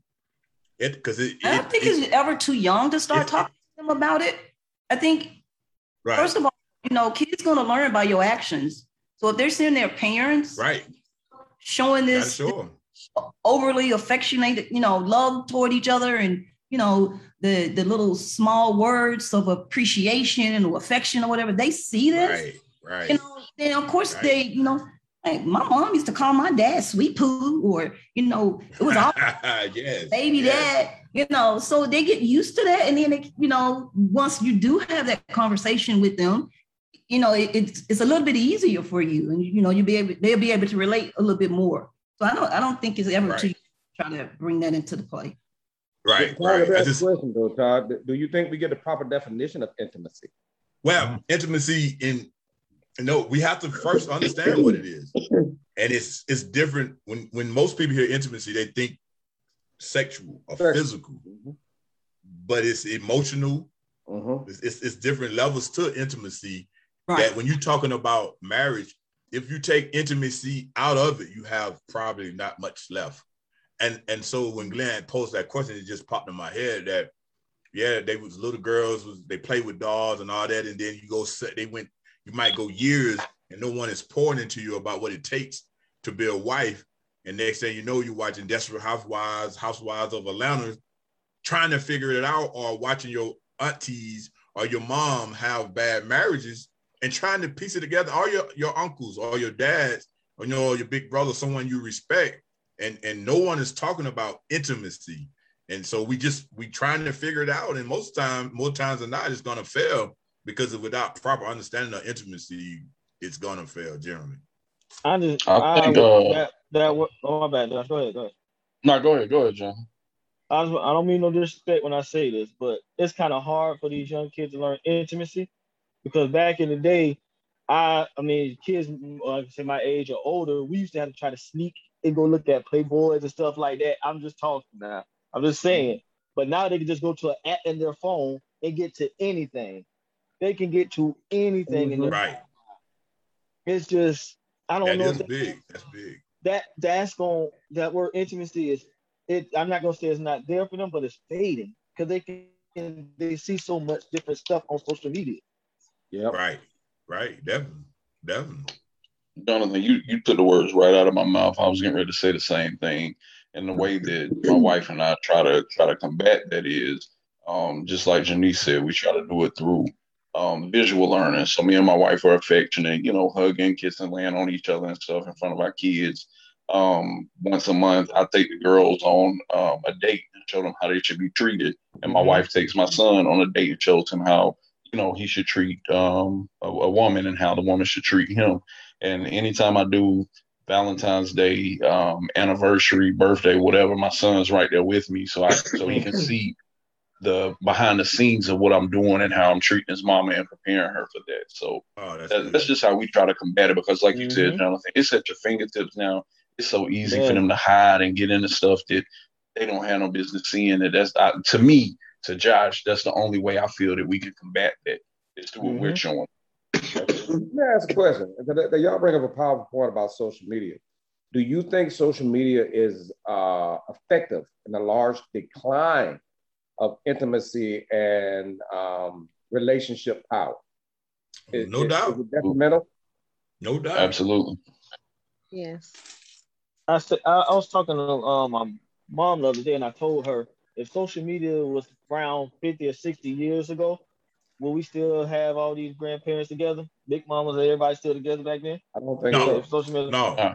It because it, I don't it, think it, it's ever too young to start it, talking it, to them about it. I think right. First of all, you know, kids gonna learn by your actions. So if they're seeing their parents right showing this, sure. this overly affectionate, you know, love toward each other, and you know, the the little small words of appreciation or affection or whatever, they see this, right, right. You know, then of course right. they, you know. Like my mom used to call my dad Sweet Poo, or, you know, it was all yes, baby yes. dad, you know, so they get used to that. And then, they, you know, once you do have that conversation with them, you know, it, it's, it's a little bit easier for you. And, you know, you'll be able, they'll be able to relate a little bit more. So I don't, I don't think it's ever right. too try to bring that into the play. Right, Todd, right. That's just, question though, Todd. Do you think we get the proper definition of intimacy? Well, mm-hmm. intimacy in, no, we have to first understand what it is. And it's it's different when, when most people hear intimacy, they think sexual or sure. physical, mm-hmm. but it's emotional. Mm-hmm. It's, it's, it's different levels to intimacy. Right. That when you're talking about marriage, if you take intimacy out of it, you have probably not much left. And and so when Glenn posed that question, it just popped in my head that, yeah, they was little girls, was they play with dolls and all that, and then you go, they went, you might go years and no one is pouring into you about what it takes to be a wife. And next thing you know, you're watching Desperate Housewives, Housewives of Atlanta, trying to figure it out, or watching your aunties or your mom have bad marriages and trying to piece it together, or your, your uncles or your dads, or, you know, your big brother, someone you respect. And, and no one is talking about intimacy. And so we just, we trying to figure it out. And most time, more times than not, it's going to fail because of without proper understanding of intimacy, it's going to fail generally. I just, I I, think, uh, that, that, oh, my bad. Josh. Go ahead, go ahead. No, go ahead, go ahead, John. I, was, I don't mean no disrespect when I say this, but it's kind of hard for these young kids to learn intimacy because back in the day, I, I mean, kids, like I say my age or older, we used to have to try to sneak and go look at Playboys and stuff like that. I'm just talking now. I'm just saying. But now they can just go to an app in their phone and get to anything. They can get to anything. Mm-hmm. in their Right. phone. It's just, I don't that know. That is that, big. That's big. That, that's going, that word intimacy is, it. I'm not going to say it's not there for them, but it's fading because they can, they see so much different stuff on social media. Yeah. Right. Right. Definitely. Definitely. Jonathan, you, you took the words right out of my mouth. I was getting ready to say the same thing. And the way that my wife and I try to try to combat that is, um, just like Janice said, we try to do it through um, visual learning. So me and my wife are affectionate, you know, hugging, kissing, laying on each other and stuff in front of our kids. Um, once a month, I take the girls on um, a date and show them how they should be treated. And my mm-hmm. wife takes my son on a date and shows him how, you know, he should treat um, a, a woman and how the woman should treat him. And anytime I do Valentine's Day, um, anniversary, birthday, whatever, my son's right there with me, so I so he can see the behind the scenes of what I'm doing and how I'm treating his mama and preparing her for that. So oh, that's, that, that's just how we try to combat it. Because, like mm-hmm. you said, Jonathan, it's at your fingertips now. It's so easy yeah. for them to hide and get into stuff that they don't have no business seeing. That that's uh, to me, to Josh, that's the only way I feel that we can combat that is through what mm-hmm. we're showing. Let me ask a question. Y'all bring up a powerful point about social media. Do you think social media is uh, effective in a large decline of intimacy and um, relationship power? Is, no is, doubt. Is it detrimental? No doubt. Absolutely. Yes. I said I, I was talking to um, my mom the other day, and I told her if social media was around fifty or sixty years ago, will we still have all these grandparents together? Big mamas and everybody still together back then? I don't think no. so. Social media- no.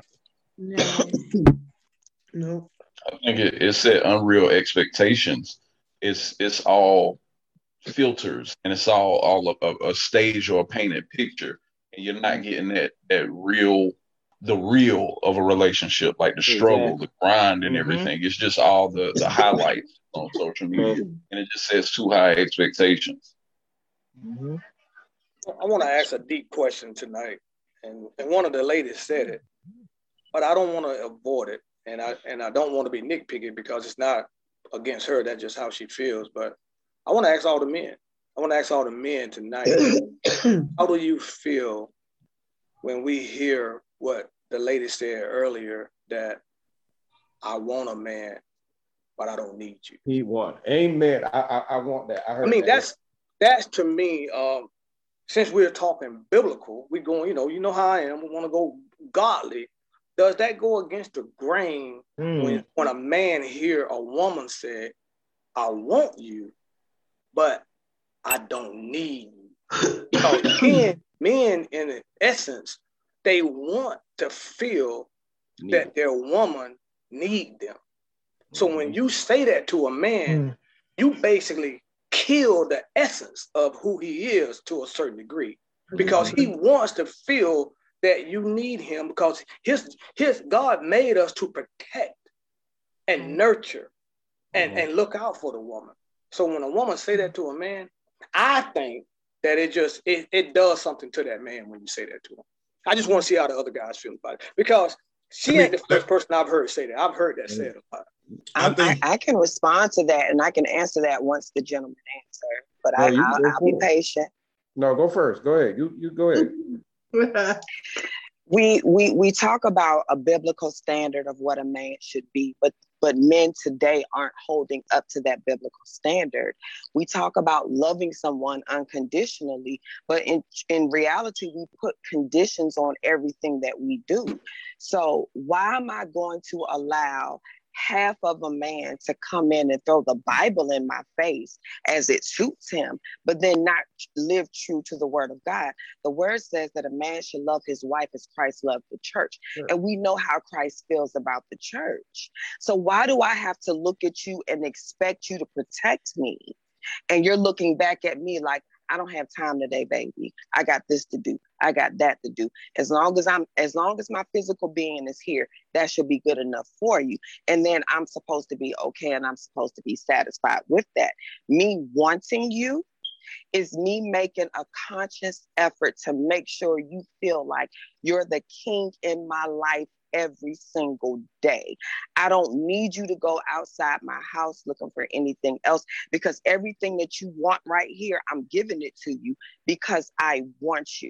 No. No. I think it, it set unreal expectations. It's it's all filters and it's all all a, a stage or a painted picture, and you're not getting that that real the real of a relationship, like the struggle, exactly. the grind, and mm-hmm. everything. It's just all the the highlights on social media, and it just sets too high expectations. Mm-hmm. I want to ask a deep question tonight, and, and one of the ladies said it, but I don't want to avoid it, and I and I don't want to be nitpicky because it's not against her. That's just how she feels. But I want to ask all the men. I want to ask all the men tonight. How do you feel when we hear what the lady said earlier, that I want a man, but I don't need you? He want. Amen. I I, I want that. I heard. I mean, that. that's that's to me. Um, since we're talking biblical, we going. You know, you know how I am. We want to go godly. Does that go against the grain mm. when when a man hear a woman say, "I want you, but I don't need you"? Because men, men in essence, they want to feel need that their woman need them. So mm-hmm. when you say that to a man, mm. you basically kill the essence of who he is to a certain degree, because mm-hmm. he wants to feel that you need him, because his his God made us to protect and mm-hmm. nurture and, mm-hmm. and look out for the woman. So when a woman say that to a man, I think that it just it, it does something to that man when you say that to him. I just want to see how the other guys feel about it, because she I mean, ain't the first person I've heard say that. I've heard that said a lot. I, I, I can respond to that, and I can answer that once the gentleman answer. But no, I, I'll, I'll be patient. No, go first. Go ahead. You you go ahead. we we we talk about a biblical standard of what a man should be, but but men today aren't holding up to that biblical standard. We talk about loving someone unconditionally, but in in reality, we put conditions on everything that we do. So why am I going to allow half of a man to come in and throw the Bible in my face as it suits him, but then not live true to the word of God? The word says that a man should love his wife as Christ loved the church. Sure. And we know how Christ feels about the church. So why do I have to look at you and expect you to protect me? And you're looking back at me like, I don't have time today, baby. I got this to do. I got that to do. As long as I'm, as long as my physical being is here, that should be good enough for you. And then I'm supposed to be okay, and I'm supposed to be satisfied with that. Me wanting you is me making a conscious effort to make sure you feel like you're the king in my life every single day. I don't need you to go outside my house looking for anything else, because everything that you want right here, I'm giving it to you because I want you.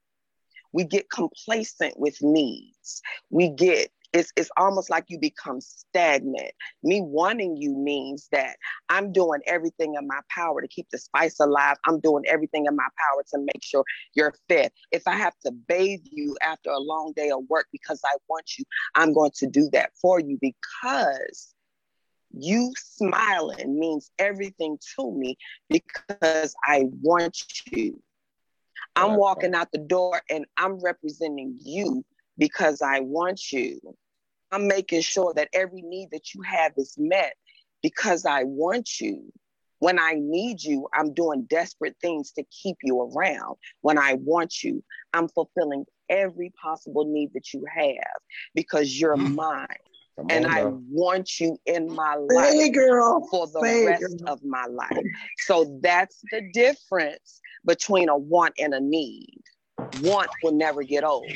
We get complacent with needs. We get, it's, it's almost like you become stagnant. Me wanting you means that I'm doing everything in my power to keep the spice alive. I'm doing everything in my power to make sure you're fed. If I have to bathe you after a long day of work because I want you, I'm going to do that for you, because you smiling means everything to me because I want you. I'm walking out the door and I'm representing you because I want you. I'm making sure that every need that you have is met because I want you. When I need you, I'm doing desperate things to keep you around. When I want you, I'm fulfilling every possible need that you have because you're mm. mine. Come and I now. want you in my life hey, girl. for the hey, rest girl. of my life. So that's the difference between a want and a need. Want will never get old.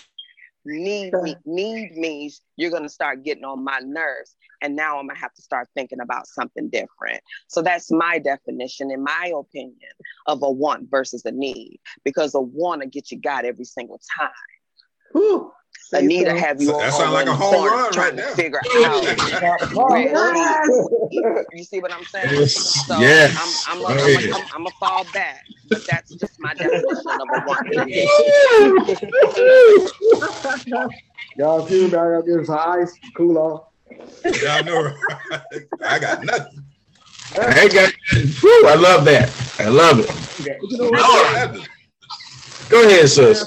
Need, me, need means you're going to start getting on my nerves. And now I'm going to have to start thinking about something different. So that's my definition, in my opinion, of a want versus a need. Because a want to get you got every single time. Whew. A need to have you so, on that sounds like a home run trying right to now. figure out. You see what I'm saying? So yes. I'm, I'm, I'm, I'm, I'm gonna fall back, but that's just my definition of a want. Y'all too, now y'all give some ice, cool off. Y'all know, I got nothing. I ain't got Whew, I love that. I love it. You know what? Go ahead, sis.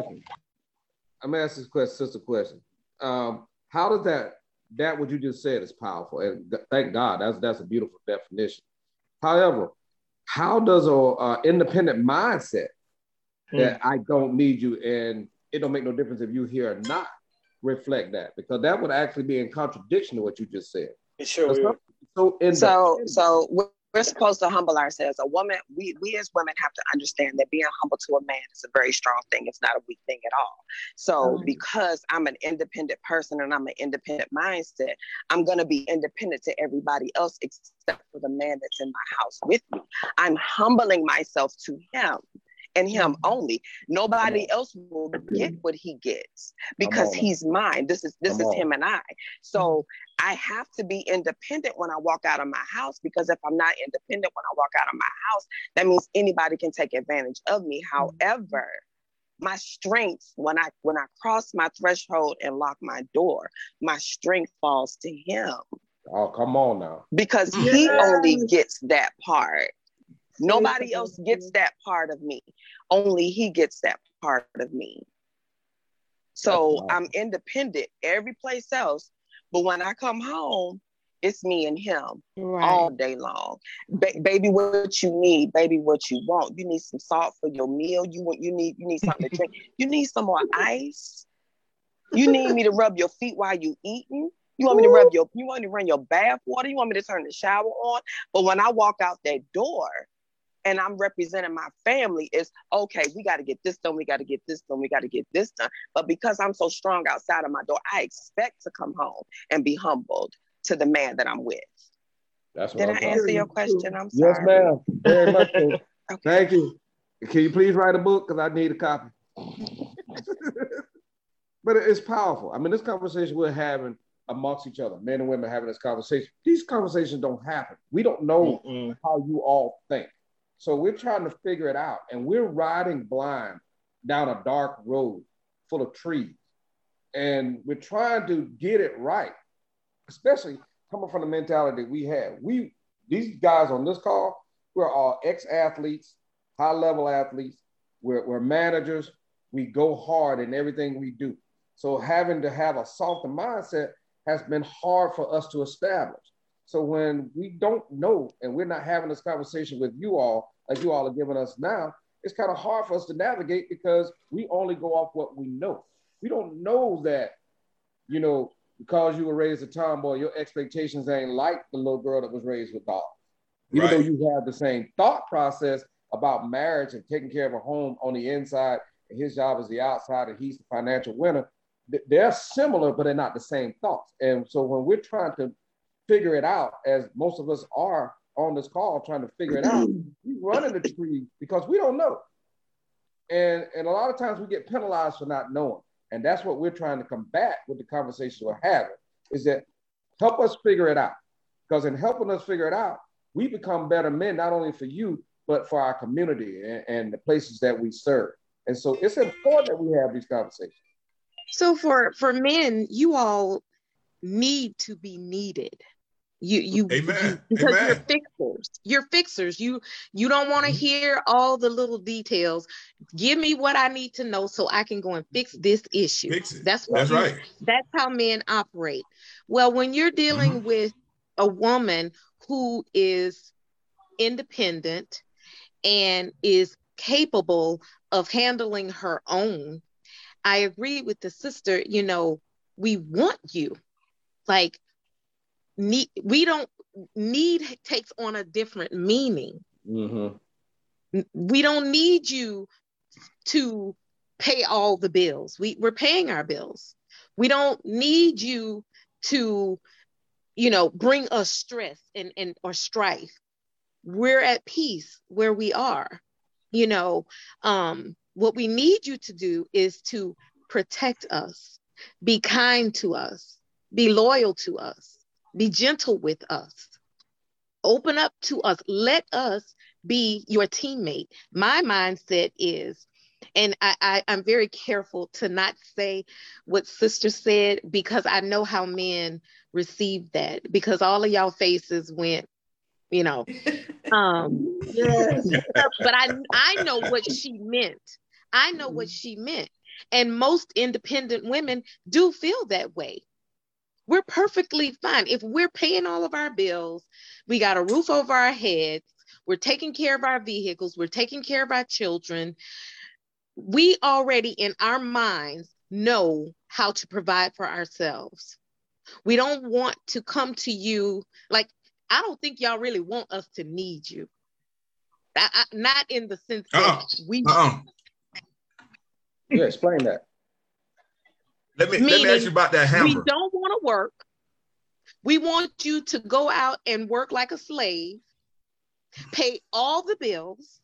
I'm gonna ask this question, sister question. Um, how does that, that what you just said is powerful, and thank God, that's that's a beautiful definition. However, how does a uh, independent mindset hmm. that I don't need you and it don't make no difference if you here or not reflect that? Because that would actually be in contradiction to what you just said. It sure so, so, so, so we're supposed to humble ourselves. A woman, we we as women have to understand that being humble to a man is a very strong thing. It's not a weak thing at all. So because I'm an independent person and I'm an independent mindset, I'm going to be independent to everybody else except for the man that's in my house with me. I'm humbling myself to him and him only. Nobody else will get what he gets because he's mine. This is this Come is on. him and I. So I have to be independent when I walk out of my house, because if I'm not independent when I walk out of my house, that means anybody can take advantage of me. However, my strength, when I when I cross my threshold and lock my door, my strength falls to him. Oh, come on now. Because he yes. only gets that part. Nobody else gets that part of me. Only he gets that part of me. So I'm independent every place else. But when I come home, it's me and him right. all day long. Ba- baby, what you need? Baby, what you want? You need some salt for your meal. You want? You need? You need something to drink. You need some more ice. You need me to rub your feet while you eating. You want me to rub your? You want me to run your bath water? You want me to turn the shower on? But when I walk out that door, and I'm representing my family, is okay, we got to get this done, we got to get this done, we got to get this done. But because I'm so strong outside of my door, I expect to come home and be humbled to the man that I'm with. That's what Did I'm I answer your question? I'm yes, sorry. Yes, ma'am. Very much so. Okay. Thank you. Can you please write a book? Because I need a copy. but it's powerful. I mean, this conversation we're having amongst each other, men and women having this conversation. These conversations don't happen. We don't know Mm-mm. how you all think. So we're trying to figure it out. And we're riding blind down a dark road full of trees. And we're trying to get it right, especially coming from the mentality we have. We, these guys on this call, we're all ex-athletes, high-level athletes. We're, we're managers. We go hard in everything we do. So having to have a softer mindset has been hard for us to establish. So when we don't know and we're not having this conversation with you all, like you all are giving us now, it's kind of hard for us to navigate because we only go off what we know. We don't know that, you know, because you were raised a tomboy, your expectations ain't like the little girl that was raised with dolls. Even right. though you have the same thought process about marriage and taking care of a home on the inside, and his job is the outside and he's the financial winner. They're similar, but they're not the same thoughts. And so when we're trying to figure it out, as most of us are on this call trying to figure it out, we run into trees because we don't know. And, and a lot of times we get penalized for not knowing. And that's what we're trying to combat with the conversations we're having, is that help us figure it out. Because in helping us figure it out, we become better men, not only for you, but for our community and, and the places that we serve. And so it's important that we have these conversations. So for, for men, you all need to be needed. You, you, Amen. you because Amen. you're fixers. You're fixers. You, you don't want to mm-hmm. hear all the little details. Give me what I need to know so I can go and fix this issue. Fix it. That's what That's you, right. That's how men operate. Well, when you're dealing mm-hmm. with a woman who is independent and is capable of handling her own, I agree with the sister, you know, we want you. Like, need, we don't, need takes on a different meaning. Mm-hmm. We don't need you to pay all the bills. We, we're paying our bills. We don't need you to, you know, bring us stress and, and or strife. We're at peace where we are. You know, um, what we need you to do is to protect us, be kind to us, be loyal to us, be gentle with us, open up to us, let us be your teammate. My mindset is, and I, I, I'm very careful to not say what sister said because I know how men receive that, because all of y'all faces went, you know, um, yes. But I, I know what she meant. I know what she meant. And most independent women do feel that way. We're perfectly fine. If we're paying all of our bills, we got a roof over our heads, we're taking care of our vehicles, we're taking care of our children, we already in our minds know how to provide for ourselves. We don't want to come to you, like, I don't think y'all really want us to need you. I, I, not in the sense uh-uh. that we... Uh-uh. Yeah, explain that. Let me, let me ask you about that hammer. We don't want to work. We want you to go out and work like a slave, pay all the bills,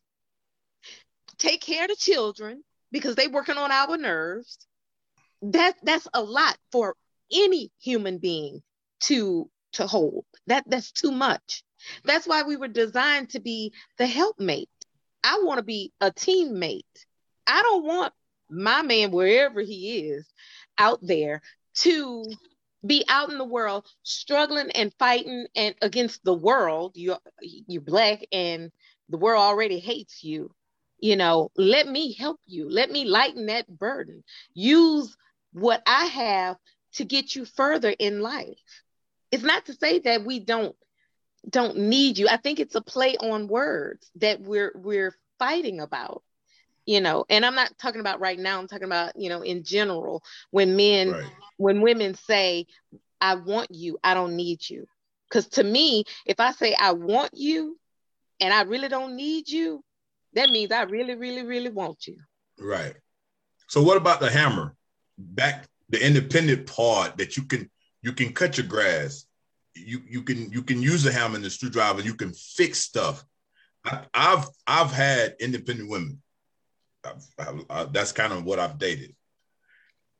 take care of the children because they're working on our nerves. That, that's a lot for any human being to, to hold. That, that's too much. That's why we were designed to be the helpmate. I want to be a teammate. I don't want my man, wherever he is out there, to be out in the world struggling and fighting and against the world. You, you're Black and the world already hates you. You know, let me help you. Let me lighten that burden. Use what I have to get you further in life. It's not to say that we don't don't need you. I think it's a play on words that we're we're fighting about. You know, and I'm not talking about right now, I'm talking about, you know, in general, when men, right. when women say, I want you, I don't need you. Because to me, if I say I want you and I really don't need you, that means I really, really, really want you. Right. So what about the hammer? Back the independent part that you can you can cut your grass. You you can you can use a hammer and the screwdriver, you can fix stuff. I, I've I've had independent women. I've, I've, I, that's kind of what I've dated.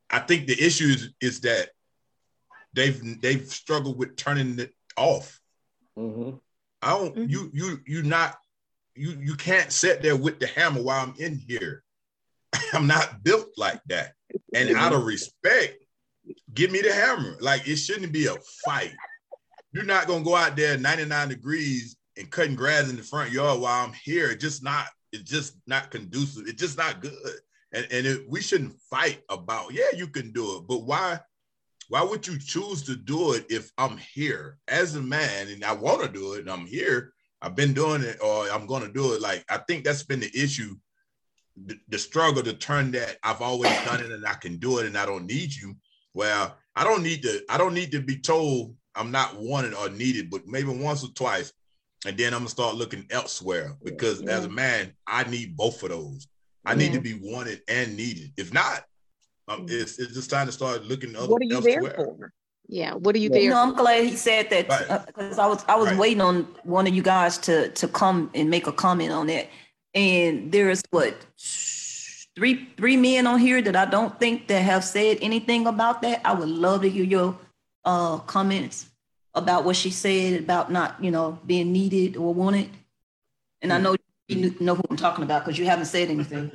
I think the issue is, is that they've they've struggled with turning it off. Mm-hmm. I don't. Mhm. You you you not you you can't sit there with the hammer while I'm in here. I'm not built like that. And out of respect, give me the hammer. Like, it shouldn't be a fight. You're not gonna go out there ninety-nine degrees and cutting grass in the front yard while I'm here. It's just not. It's just not conducive. It's just not good. And and it, we shouldn't fight about. Yeah, you can do it, but why? Why would you choose to do it if I'm here as a man and I want to do it and I'm here? I've been doing it, or I'm going to do it. Like, I think that's been the issue, the, the struggle to turn that I've always done it and I can do it and I don't need you. Well, I don't need to. I don't need to be told I'm not wanted or needed, but maybe once or twice, and then I'm gonna start looking elsewhere because Yeah. as a man, I need both of those. I need to be wanted and needed. If not, um, it's it's just time to start looking other, What are you elsewhere. there for? Yeah, what are you You there know, for? I'm glad he said that Right. because I was I was Right. waiting on one of you guys to to come and make a comment on that. And there's what three three men on here that I don't think that have said anything about that. I would love to hear your uh comments about what she said about not, you know, being needed or wanted. And I know you know who I'm talking about because you haven't said anything.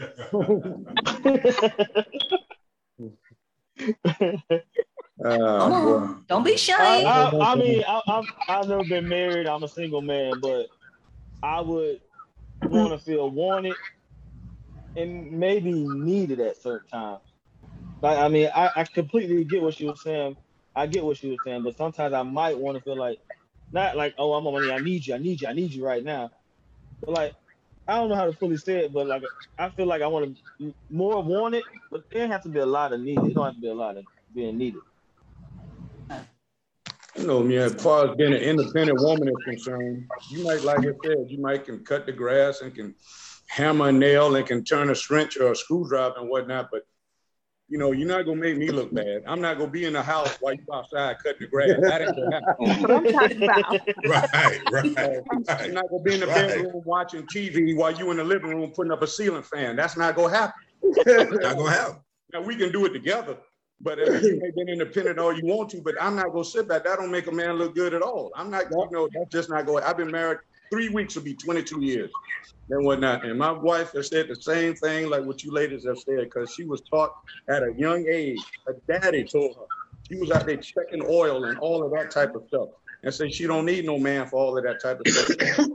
Uh, Come boy. on, don't be I, shy. I, I mean, I, I've, I've never been married. I'm a single man, but I would want to feel wanted and maybe needed at certain times. Like, I mean, I, I completely get what she was saying. I get what she was saying, but sometimes I might want to feel like, not like, oh, I'm on money. I need you. I need you. I need you right now. But like, I don't know how to fully say it, but like, I feel like I want to more wanted, but there has to be a lot of needed. It don't have to be a lot of being needed. You know, man, as far as being an independent woman is concerned, you might, like I said, you might can cut the grass and can hammer a nail and can turn a wrench or a screwdriver and whatnot, but you know, you're not gonna make me look bad. I'm not gonna be in the house while you outside cutting the grass. That ain't gonna happen. That's what I'm talking about. Right, right, right. I'm not gonna be in the Right. bedroom watching T V while you in the living room putting up a ceiling fan. That's not gonna happen. Not gonna happen. Now we can do it together, but I mean, you may be independent all you want to, but I'm not gonna sit back. That don't make a man look good at all. I'm not, you know, that's just not going. I've been married three weeks will be twenty-two years and whatnot. And my wife has said the same thing like what you ladies have said, because she was taught at a young age. Her daddy told her she was out there checking oil and all of that type of stuff, and said she don't need no man for all of that type of stuff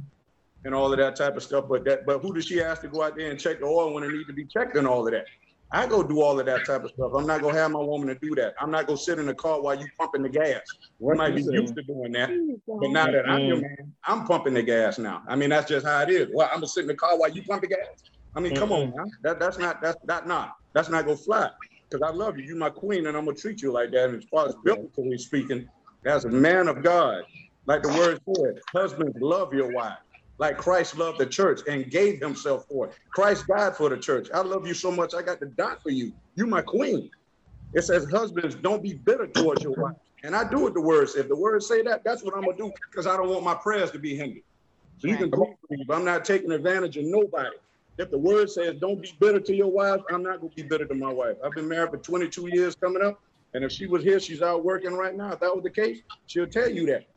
and all of that type of stuff. But that, but who does she ask to go out there and check the oil when it need to be checked and all of that? I go do all of that type of stuff. I'm not gonna have my woman to do that. I'm not gonna sit in the car while you pumping the gas. We might be used to doing that, but now that I'm your man, I'm pumping the gas now. I mean, that's just how it is. Well, I'm gonna sit in the car while you pump the gas. I mean, come on, man. That that's not that's that not that's not gonna fly. Because I love you. You my queen, and I'm gonna treat you like that. And as far as biblically speaking, as a man of God, like the word said, husbands love your wives. Like Christ loved the church and gave himself for it. Christ died for the church. I love you so much, I got to die for you. You my queen. It says, husbands, don't be bitter towards your wife. And I do what the word says. If the word say that, that's what I'm going to do, because I don't want my prayers to be hindered. So you can believe me, but I'm not taking advantage of nobody. If the word says, don't be bitter to your wife, I'm not going to be bitter to my wife. I've been married for twenty-two years coming up. And if she was here, she's out working right now. If that was the case, she'll tell you that.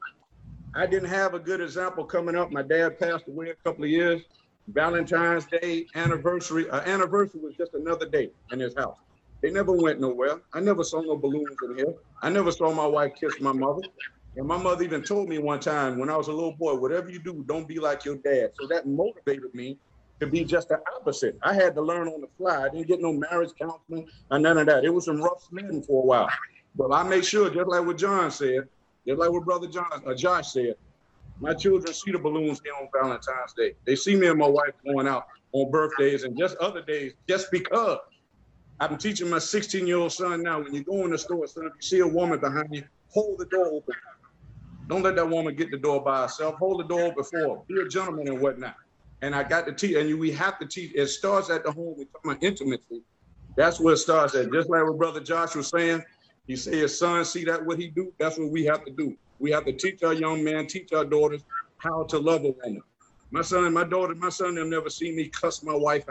I didn't have a good example coming up. My dad passed away a couple of years. Valentine's Day, anniversary. Uh, anniversary was just another day in his house. They never went nowhere. I never saw no balloons in here. I never saw my wife kiss my mother. And my mother even told me one time when I was a little boy, whatever you do, don't be like your dad. So that motivated me to be just the opposite. I had to learn on the fly. I didn't get no marriage counseling or none of that. It was some rough sledding for a while. But I made sure, just like what John said, just like what Brother John, uh, Josh said, my children see the balloons here on Valentine's Day. They see me and my wife going out on birthdays and just other days, just because. I'm teaching my sixteen-year-old son now, when you go in the store, son, if you see a woman behind you, hold the door open. Don't let that woman get the door by herself. Hold the door open for her. Be a gentleman and whatnot. And I got to teach, and we have to teach. It starts at the home. We're talking about intimacy. That's where it starts at. Just like what Brother Josh was saying, he said his son see that what he do, that's what we have to do. We have to teach our young men, teach our daughters how to love a woman. My son, my daughter, my son, they'll never see me cuss my wife out.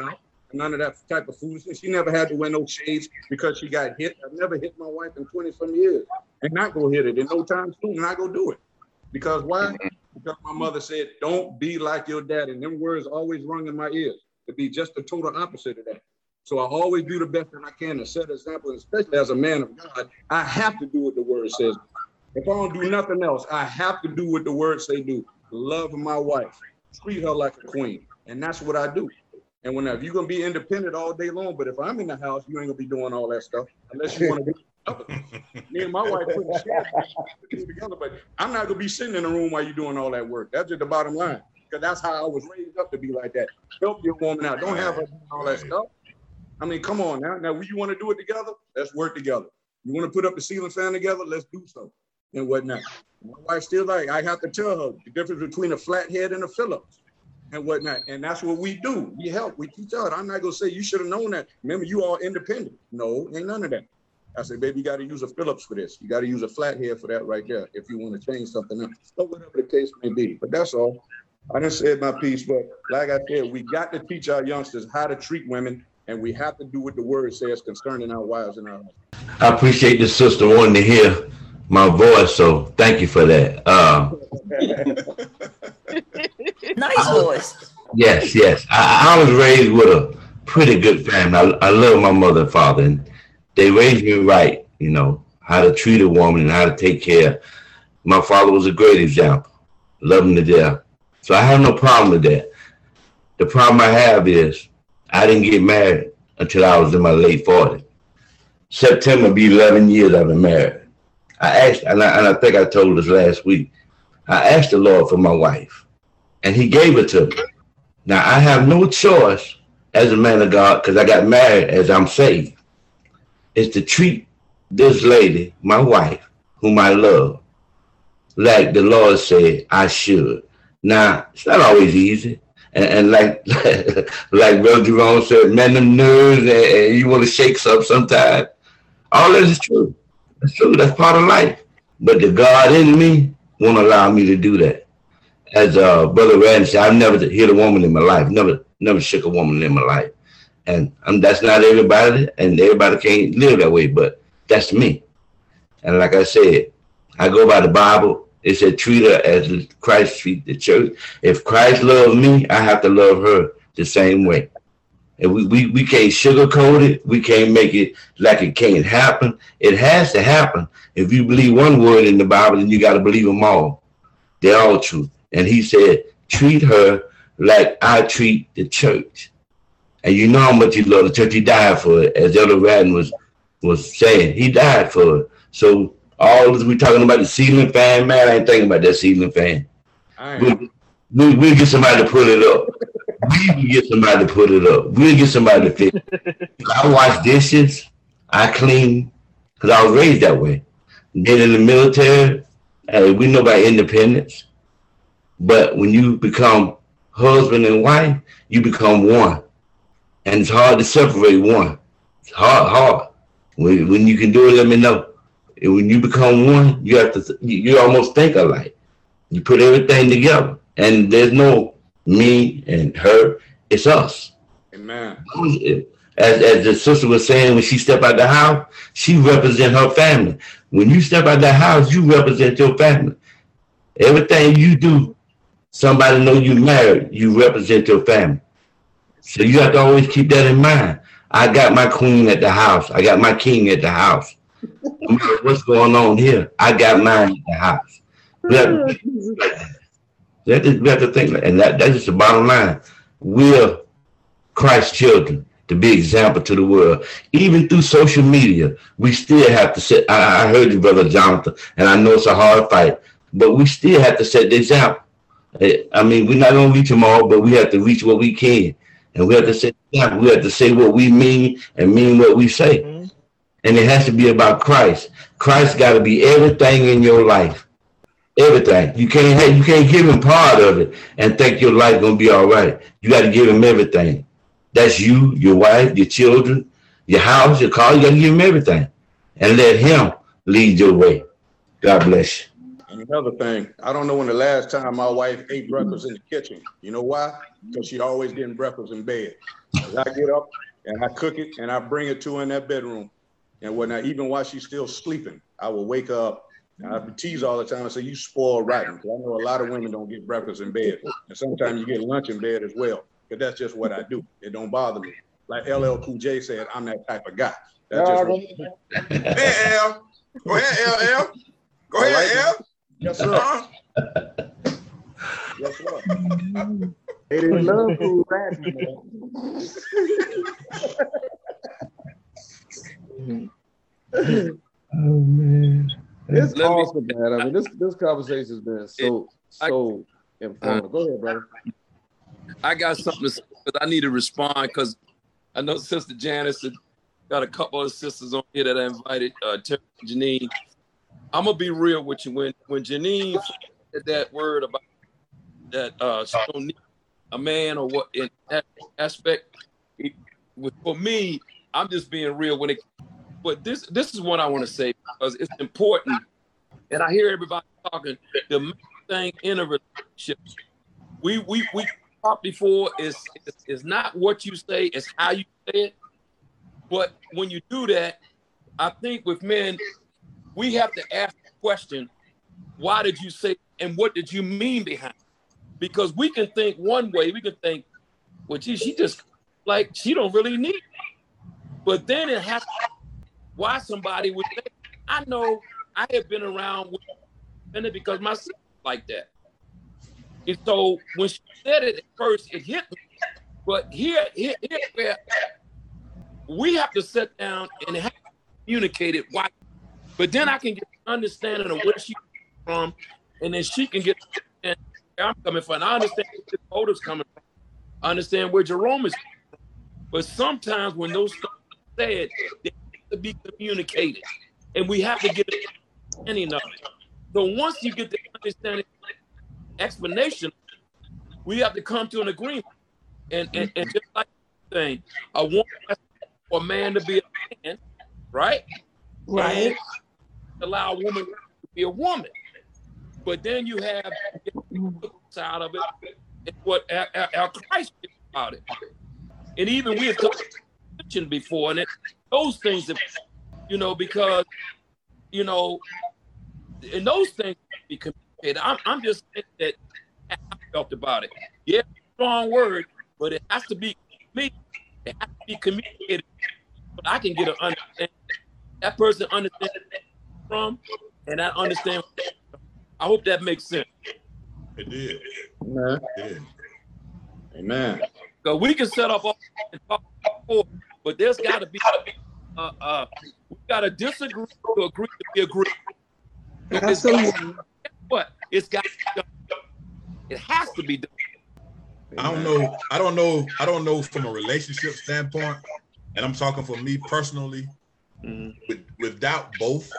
none of that type of foolishness. She never had to wear no shades because she got hit. I've never hit my wife in twenty some years and not go hit it in no time soon and not go do it. Because why? Because my mother said, don't be like your dad. And them words always rung in my ears to be just the total opposite of that. So I always do the best that I can to set an example, especially as a man of God. I have to do what the word says. If I don't do nothing else, I have to do what the word say do. Love my wife, treat her like a queen. And that's what I do. And whenever you're going to be independent all day long, but if I'm in the house, you ain't going to be doing all that stuff unless you want to do it. Me and my wife put the together, but I'm not going to be sitting in the room while you're doing all that work. That's just the bottom line. Because that's how I was raised up to be like that. Help your woman out. Don't have her doing all that stuff. I mean, come on now. Now, you want to do it together? Let's work together. You want to put up the ceiling fan together? Let's do so and whatnot. My wife still like, I have to tell her the difference between a flathead and a Phillips and whatnot. And that's what we do. We help. We teach her. I'm not going to say you should have known that. Remember, you all independent. No, ain't none of that. I say, baby, you got to use a Phillips for this. You got to use a flathead for that right there if you want to change something else. So whatever the case may be. But that's all. I done said my piece, but like I said, we got to teach our youngsters how to treat women. And we have to do what the word says concerning our wives and our husbands. I appreciate the sister wanting to hear my voice, so thank you for that. Uh, nice voice. Yes, yes. I, I was raised with a pretty good family. I, I love my mother and father, and they raised me right, you know, how to treat a woman and how to take care. My father was a great example. Love him to death. So I have no problem with that. The problem I have is I didn't get married until I was in my late forties. September will be eleven years I've been married. I asked, and I, and I think I told this last week, I asked the Lord for my wife, and he gave it to me. Now, I have no choice as a man of God, because I got married as I'm saved, is to treat this lady, my wife, whom I love, like the Lord said I should. Now, it's not always easy. And, and like like Brother Jerome said, man, them nerves, and, and you want to shake something sometimes. All that is true. That's true. That's part of life. But the God in me won't allow me to do that. As uh, Brother Randy said, I've never hit a woman in my life. Never, never shook a woman in my life. And um, that's not everybody, and everybody can't live that way. But that's me. And like I said, I go by the Bible. It said, treat her as Christ treat the church. If Christ loves me, I have to love her the same way. And we, we, we can't sugarcoat it. We can't make it like it can't happen. It has to happen. If you believe one word in the Bible, then you got to believe them all. They're all true. And he said, treat her like I treat the church. And you know how much he loved the church. He died for it. As Elder Radden was, was saying, he died for it. So all this we talking about the ceiling fan, man, I ain't thinking about that ceiling fan. We'll, we'll, we'll get somebody to put it up. We will get somebody to put it up. We'll get somebody to fix it. I wash dishes. I clean, because I was raised that way. Then in the military, hey, we know about independence. But when you become husband and wife, you become one. And it's hard to separate one. It's hard, hard. When, when you can do it, let me know. And when you become one, you have to, you almost think alike. You put everything together. And there's no me and her, it's us. Amen. As, as the sister was saying, when she stepped out the house, she represents her family. When you step out the house, you represent your family. Everything you do, somebody know you married, you represent your family. So you have to always keep that in mind. I got my queen at the house. I got my king at the house. No matter what's going on here, I got mine at the house. We have to, we have to, we have to think, and that, that's just the bottom line. We're Christ's children to be example to the world. Even through social media, we still have to set, I, I heard you, Brother Jonathan, and I know it's a hard fight, but we still have to set the example. I mean, we're not going to reach them all, but we have to reach what we can. And we have to set the example. We have to say what we mean and mean what we say. Mm-hmm. And it has to be about Christ. Christ got to be everything in your life. Everything. You can't have, you can't give him part of it and think your life gonna be all right. You got to give him everything. That's you, your wife, your children, your house, your car. You got to give him everything and let him lead your way. God bless you. And another thing, I don't know when the last time my wife ate breakfast in the kitchen. You know why? Because she always getting breakfast in bed. As I get up and I cook it and I bring it to her in that bedroom. And whatnot, even while she's still sleeping, I will wake her up. And I tease all the time and say, you spoil rotten. Because I know a lot of women don't get breakfast in bed. And sometimes you get lunch in bed as well. But that's just what I do. It don't bother me. Like L L Cool J said, I'm that type of guy. That's just what Go ahead, L. Go ahead, L L. Go ahead, right, L. Yes, sir. Uh-huh. Yes, sir. They didn't love food ratting, man. Oh man. It's Let me- awesome, man. I mean, this this conversation has been so so informative. Go ahead, brother. I got something to say, but I need to respond because I know Sister Janice had got a couple of sisters on here that I invited, uh, Terry and Janine. I'm gonna be real with you. When when Janine said that word about that uh, she don't need a man or what in that aspect, it, with, for me, I'm just being real when it. But this this is what I want to say because it's important, and I hear everybody talking. The main thing in a relationship, we we we talked before is is, is not what you say, it's how you say it. But when you do that, I think with men, we have to ask the question, why did you say, and what did you mean behind it? Because we can think one way, we can think, well, gee, she just, like, she don't really need it. But then it has to, why somebody would say, I know I have been around with it because my sister like that. And so when she said it at first, it hit me. But here, here, here where we have to sit down and have to communicate it why. But then I can get an understanding of where she's from, and then she can get where I'm coming from. And I understand where the motive's coming from. I understand where Jerome is coming from. But sometimes when those things are said, they have to be communicated. And we have to get an understanding of it. So once you get the understanding, explanation, we have to come to an agreement. And, and, and just like the thing, a woman has for a man to be a man, right? Right. And allow a woman to be a woman. But then you have the side of it, and what our, our, our Christ did about it. And even we have mentioned before, and it, those things, that, you know, because, you know, and those things be communicated. I'm, I'm just saying that I felt about it. Yeah, strong word, but it has to be me. It has to be communicated. But I can get an understanding. That person understands from, and I understand. I hope that makes sense. It did. Amen. It did. Amen. Because we can set up all and talk, before, but there's got to be, uh, uh, we got to disagree to agree to be agreed. So Absolutely. Guess what? It's got to be done. It has to be done. I don't know. I don't know. I don't know from a relationship standpoint, and I'm talking for me personally. Mm-hmm. With, without both,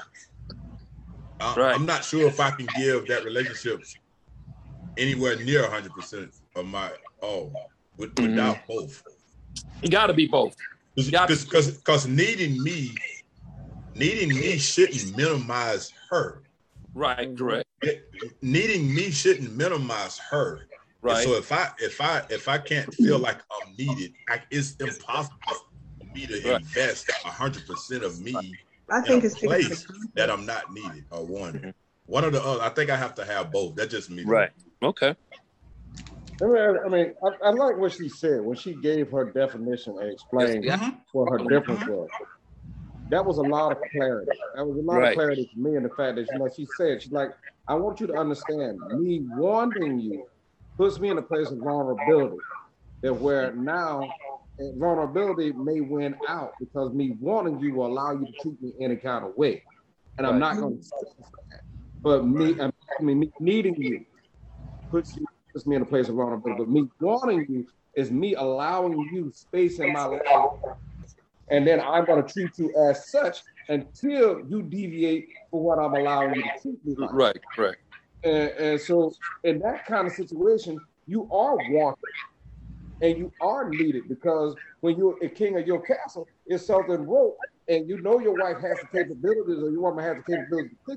I, Right. I'm not sure if I can give that relationship anywhere near one hundred percent of my all. With, Mhm. Without both, You got to be both. because because needing me, needing me shouldn't minimize her. Right, correct. Needing me shouldn't minimize her. Right. And so if I if I if I can't feel like I'm needed, I, it's impossible for me to Right. invest a hundred percent of me I in think a it's place that I'm not needed or one. One or the other. I think I have to have both. That's just me. Right. Okay. I mean, I, mean I, I like what she said when she gave her definition and explained Yes, yeah. what her difference was. That was a lot of clarity. That was a lot Right. of clarity for me, and the fact that, you know, she said, she's like, I want you to understand, me wanting you puts me in a place of vulnerability. That where now eh, vulnerability may win out because me wanting you will allow you to treat me any kind of way, and I'm Right. not going to settle for that. But me, I mean, me needing you puts you puts me in a place of vulnerability. But me wanting you is me allowing you space in my life, and then I'm going to treat you as such until you deviate from what I'm allowing you to treat me like. Right, correct. And, and so in that kind of situation, you are wanted and you are needed, because when you're a king of your castle, if something broke and you know your wife has the capabilities or your woman has the capabilities to fix it,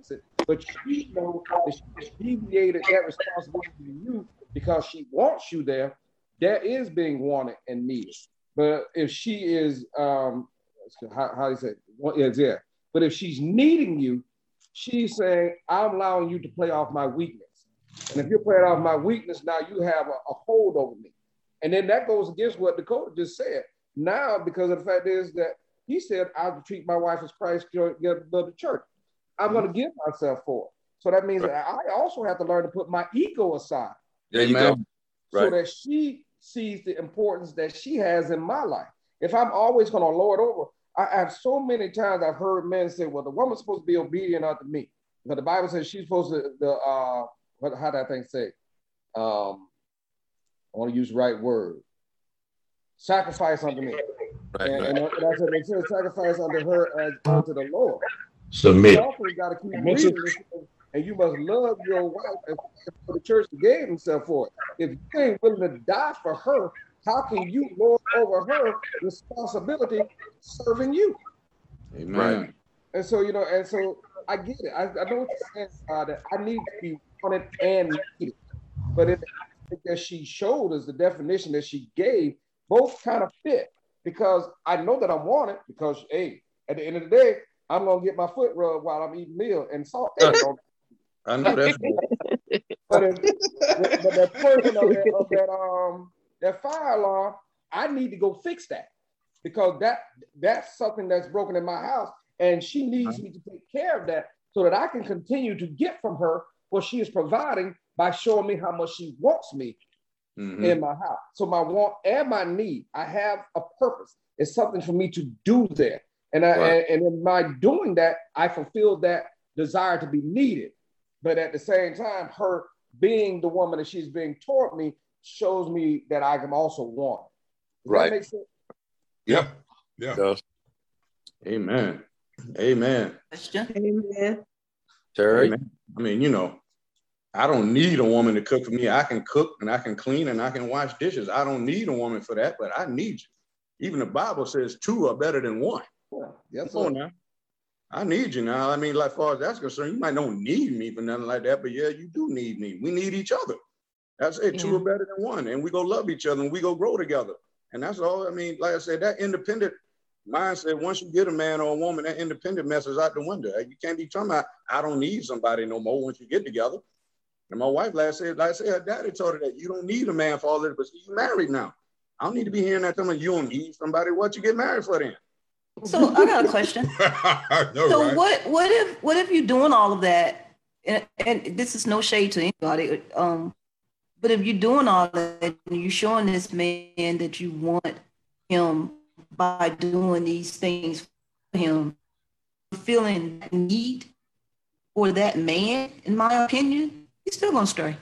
but she knows that she has deviated that responsibility to you because she wants you there. That is being wanted and needed. But if she is, um, how, how do you say it? Well, yeah, yeah. But if she's needing you, she's saying, I'm allowing you to play off my weakness. And if you're playing off my weakness, now you have a, a hold over me. And then that goes against what Dakota just said. Now, because of the fact is that he said, I'll treat my wife as Christ loved the church. I'm mm-hmm. going to give myself for it. So that means that I also have to learn to put my ego aside. There you go. So right. that she sees the importance that she has in my life. If I'm always going to lord over, I have so many times I've heard men say, well, the woman's supposed to be obedient unto me. But the Bible says she's supposed to, the uh, what, how did that thing say? Um, I want to use the right word. Sacrifice unto me. Right, and, right. and, and I said, they said sacrifice unto her as unto the Lord. Submit. You also got to keep reading this, and you must love your wife as the church gave himself for it. If you ain't willing to die for her, how can you lord over her responsibility serving you? Amen. Right. And so, you know, and so I get it. I, I know what you're saying, uh, that I need to be wanted and needed. But in the that she showed us, the definition that she gave, both kind of fit. Because I know that I'm wanted, because, hey, at the end of the day, I'm going to get my foot rubbed while I'm eating meal and salt. I know that's but, if, but that person of that, of that um that fire alarm, I need to go fix that, because that that's something that's broken in my house, and she needs me to take care of that so that I can continue to get from her what she is providing by showing me how much she wants me mm-hmm. in my house. So my want and my need, I have a purpose. It's something for me to do there, and I, right. and, and in my doing that, I fulfill that desire to be needed. But at the same time, her being the woman that she's being toward me shows me that I can also want. Does right. that make sense? Yep. Yeah. Amen. Amen. Amen. Terry. Amen. I mean, you know, I don't need a woman to cook for me. I can cook and I can clean and I can wash dishes. I don't need a woman for that, but I need you. Even the Bible says two are better than one. Yeah. Yes, Come on now. I need you now. I mean, like, as far as that's concerned, you might don't need me for nothing like that, but yeah, you do need me. We need each other. That's it. Yeah. Two are better than one, and we go love each other and we go grow together. And that's all. I mean, like I said, that independent mindset, once you get a man or a woman, that independent mess is out the window. You can't be talking about, I don't need somebody no more once you get together. And my wife last said, like I said, her daddy told her that you don't need a man for all this, but you're married now. I don't need to be hearing that telling you don't need somebody. What you get married for then? So I got a question. know, so right? what what if what if you're doing all of that, and, and this is no shade to anybody, um, but if you're doing all that and you're showing this man that you want him by doing these things for him, feeling need for that man, in my opinion, he's still gonna stray.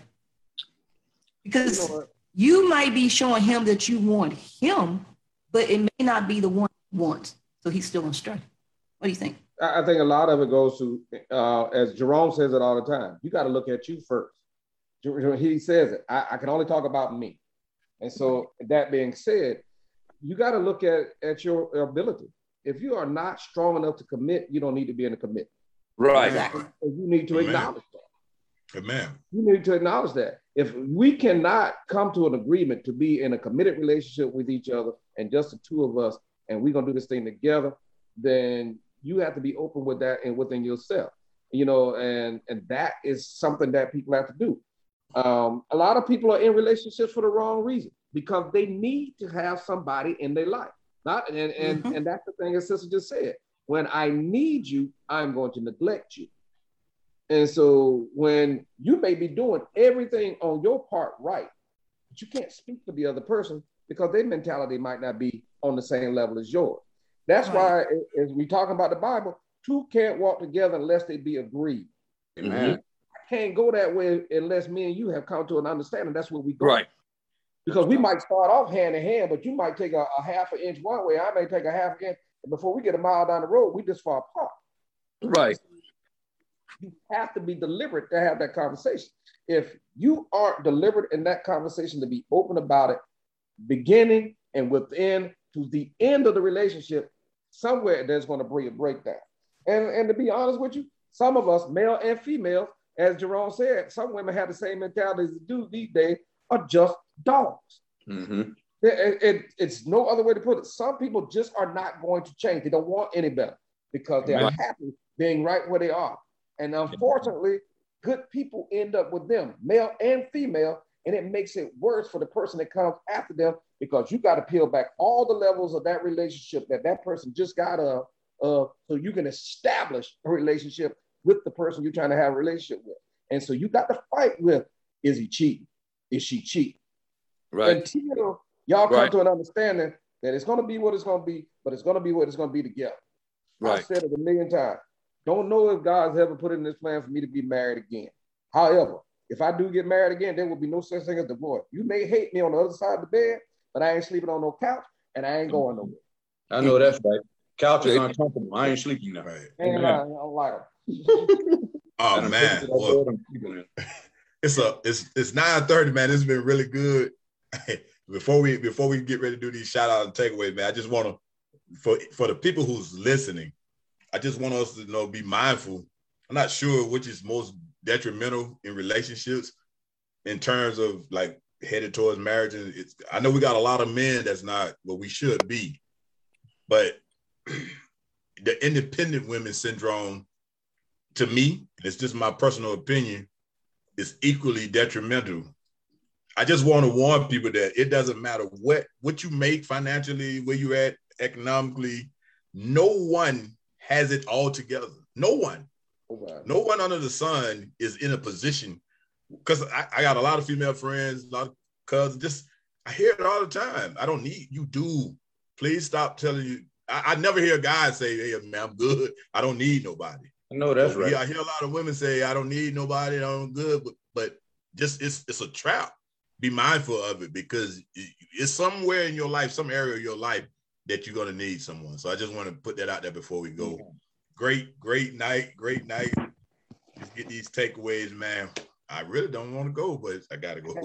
Because you might be showing him that you want him, but it may not be the one he wants. So he's still on strike. What do you think? I think a lot of it goes to, uh, as Jerome says it all the time, you got to look at you first. He says it, I, I can only talk about me. And so that being said, you got to look at, at your ability. If you are not strong enough to commit, you don't need to be in a commitment. Right. Exactly. You need to Amen. acknowledge that. Amen. You need to acknowledge that. If we cannot come to an agreement to be in a committed relationship with each other and just the two of us, and we're gonna do this thing together, then you have to be open with that and within yourself, you know, and and that is something that people have to do. Um, a lot of people are in relationships for the wrong reason, because they need to have somebody in their life. Not and and, mm-hmm. and that's the thing that sister just said. When I need you, I'm going to neglect you. And so when you may be doing everything on your part right, but you can't speak for the other person because their mentality might not be on the same level as yours. That's right. why, as we talk about the Bible, two can't walk together unless they be agreed. Amen. I can't go that way unless me and you have come to an understanding. That's where we go. Right. Because we might start off hand in hand, but you might take a, a half an inch one way, I may take a half an inch, and before we get a mile down the road, we just far apart. Right. You have to be deliberate to have that conversation. If you aren't deliberate in that conversation to be open about it, beginning and within to the end of the relationship, somewhere there's going to be a breakdown. And, and to be honest with you, some of us, male and female, as Jerome said, some women have the same mentality as dudes these days, are just dogs. Mm-hmm. It, it, it's no other way to put it. Some people just are not going to change. They don't want any better because they're Right. happy being right where they are. And unfortunately, good people end up with them, male and female, and it makes it worse for the person that comes after them because you got to peel back all the levels of that relationship that that person just got uh, uh, so you can establish a relationship with the person you're trying to have a relationship with. And so you got to fight with, is he cheating? Is she cheating? Right. Until y'all come Right. to an understanding that it's going to be what it's going to be, but it's going to be what it's going to be together. Right. I've said it a million times. Don't know if God's ever put in this plan for me to be married again. However, if I do get married again, there will be no such thing as divorce. You may hate me on the other side of the bed, but I ain't sleeping on no couch and I ain't going nowhere. I know that's right. Couch is uncomfortable. I ain't sleeping now. Right. Ain't lying. I don't like them. Oh man, well, it's a it's it's nine thirty, man. This has been really good. before we before we get ready to do these shout out and takeaways, man, I just want to for for the people who's listening, I just want us to know be mindful. I'm not sure which is most detrimental in relationships in terms of like headed towards marriage. And it's, I know we got a lot of men that's not what we should be, but the independent women syndrome, to me, and it's just my personal opinion, is equally detrimental. I just want to warn people that it doesn't matter what, what you make financially, where you're at economically, no one has it all together. No one. No one under the sun is in a position, because I, I got a lot of female friends, a lot of cousins, just, I hear it all the time. I don't need, you do. Please stop telling you. I, I never hear guys say, hey, man, I'm good. I don't need nobody. No, that's right. Yeah, I hear a lot of women say, I don't need nobody, I'm good, but but just it's it's a trap. Be mindful of it because it's somewhere in your life, some area of your life that you're gonna need someone. So I just want to put that out there before we go. Yeah. Great, great night, great night. Just get these takeaways, man. I really don't want to go, but I gotta go.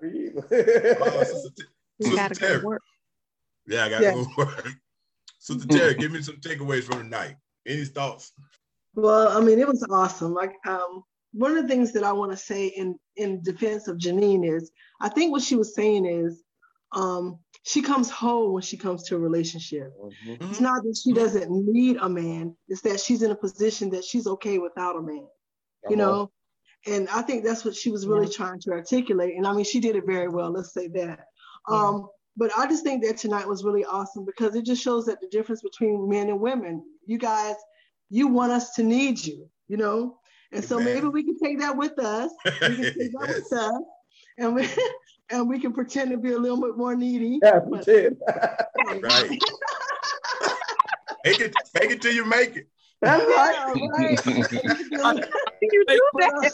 uh, Sister, Sister gotta Terry. go work. Yeah, I gotta Yeah. go work. Sister Terry, give me some takeaways from the night. Any thoughts? Well, I mean, it was awesome. Like, um, one of the things that I want to say in, in defense of Janine is, I think what she was saying is, um, she comes whole when she comes to a relationship. Mm-hmm. It's not that she doesn't need a man, it's that she's in a position that she's okay without a man, you know? And I think that's what she was really Yeah. trying to articulate. And I mean, she did it very well, let's say that. Um, but I just think that tonight was really awesome because it just shows that the difference between men and women, you guys, you want us to need you, you know? And so Amen. maybe we can take that with us. We can take that Yes. with us. And we, and we can pretend to be a little bit more needy. Yeah, but- pretend. Right. Fake it, fake it till you make it. That's Yeah, right. right. You do that.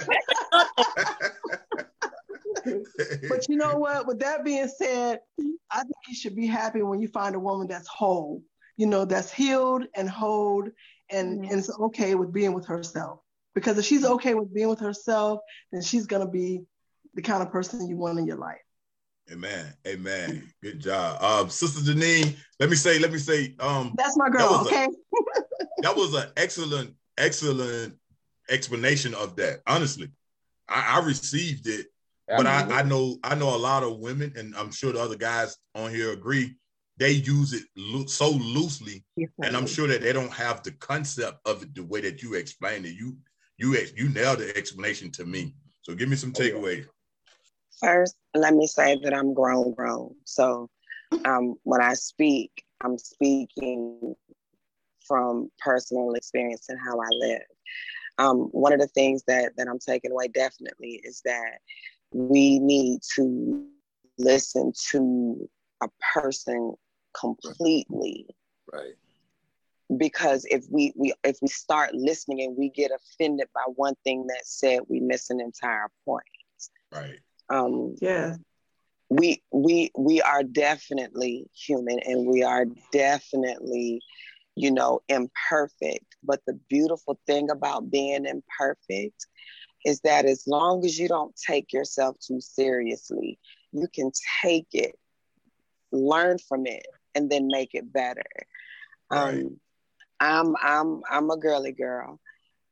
But you know what? With that being said, I think you should be happy when you find a woman that's whole, you know, that's healed and whole and, Mhm. and is okay with being with herself. Because if she's okay with being with herself, then she's going to be the kind of person you want in your life. Amen. Amen. Good job. Um, Sister Janine, let me say, let me say, um, That's my that girl, was a- okay? that was an excellent, excellent explanation of that. Honestly, I, I received it, but I, I know, I know a lot of women, and I'm sure the other guys on here agree. They use it lo- so loosely, and I'm sure that they don't have the concept of it the way that you explained it. You, you, ex- you nailed the explanation to me. So give me some takeaways. First, let me say that I'm grown, grown. So um, when I speak, I'm speaking from personal experience and how I live. Um, one of the things that, that I'm taking away definitely is that we need to listen to a person completely. Right. Because if we, we if we start listening and we get offended by one thing that's said, we miss an entire point. Right. Um, Yeah. we we we are definitely human and we are definitely, you know, imperfect. But the beautiful thing about being imperfect is that as long as you don't take yourself too seriously, you can take it, learn from it, and then make it better. Right. Um, I'm I'm I'm a girly girl.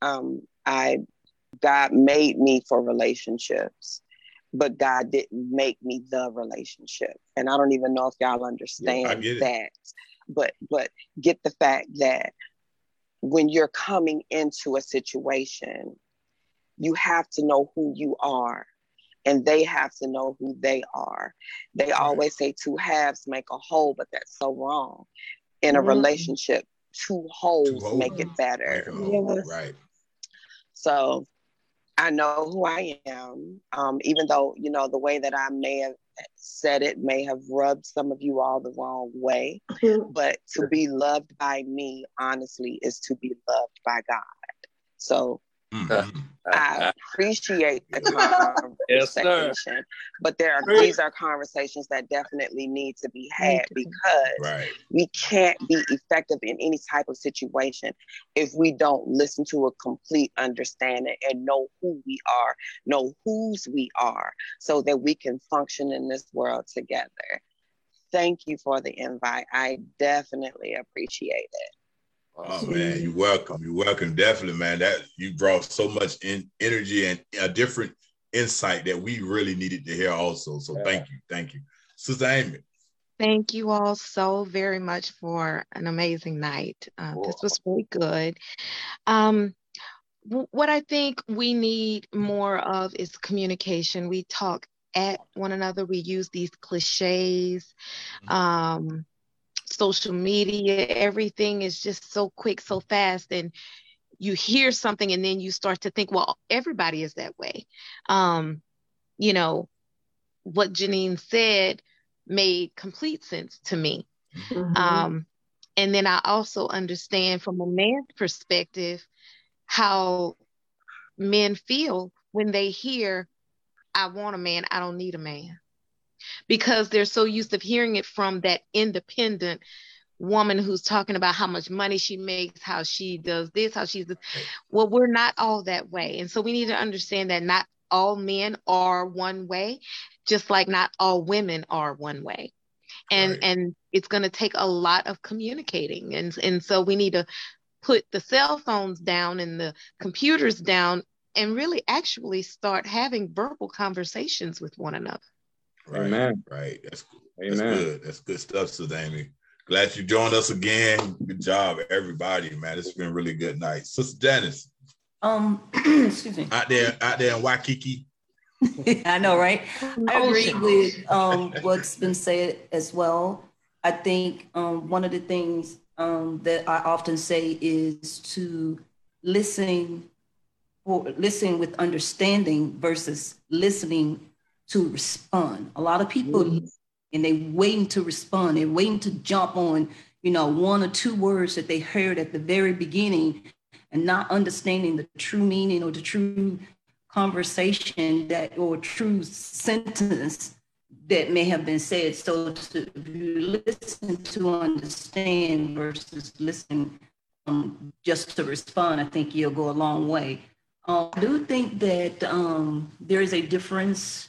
Um, I God made me for relationships, but God didn't make me the relationship. And I don't even know if y'all understand yeah, that. But but get the fact that when you're coming into a situation, you have to know who you are, and they have to know who they are. They right. always say two halves make a whole, but that's so wrong. In a mm-hmm. relationship, two wholes, two wholes make it better. Yes. Right. So I know who I am, um, even though, you know, the way that I may have said it may have rubbed some of you all the wrong way, but to be loved by me, honestly, is to be loved by God. So mm-hmm. I appreciate the conversation, yes, but there are these are conversations that definitely need to be had, because right. we can't be effective in any type of situation if we don't listen to a complete understanding and know who we are, know whose we are, so that we can function in this world together. Thank you for the invite. I definitely appreciate it. Oh man, you're welcome. You're welcome. Definitely, man. That you brought so much in energy and a different insight that we really needed to hear also. So yeah. thank you. Thank you. Sister Amy. Thank you all so very much for an amazing night. Uh, this was really good. Um, w- what I think we need more of is communication. We talk at one another. We use these cliches. Um, social media, everything is just so quick, so fast, and you hear something and then you start to think, well, everybody is that way. Um, you know, what Janine said made complete sense to me. Mm-hmm. Um, and then I also understand from a man's perspective how men feel when they hear, I want a man, I don't need a man. Because they're so used to hearing it from that independent woman who's talking about how much money she makes, how she does this, how she's this. Well, we're not all that way. And so we need to understand that not all men are one way, just like not all women are one way. And right. and it's going to take a lot of communicating. And, and so we need to put the cell phones down and the computers down and really actually start having verbal conversations with one another. Right, Amen. Right. That's, Amen. That's good. That's good stuff, Sister Amy. Glad you joined us again. Good job, everybody, man. It's been a really good night. Sister Janice. Um, excuse me. Out there, out there in Waikiki. I know, right? I agree with um, what's been said as well. I think um, one of the things um, that I often say is to listen, or listen with understanding versus listening to respond. A lot of people, mm-hmm. and they waiting to respond. They're waiting to jump on, you know, one or two words that they heard at the very beginning, and not understanding the true meaning or the true conversation that or true sentence that may have been said. So to listen to understand versus listen um, just to respond, I think you'll go a long way. Um, I do think that um, there is a difference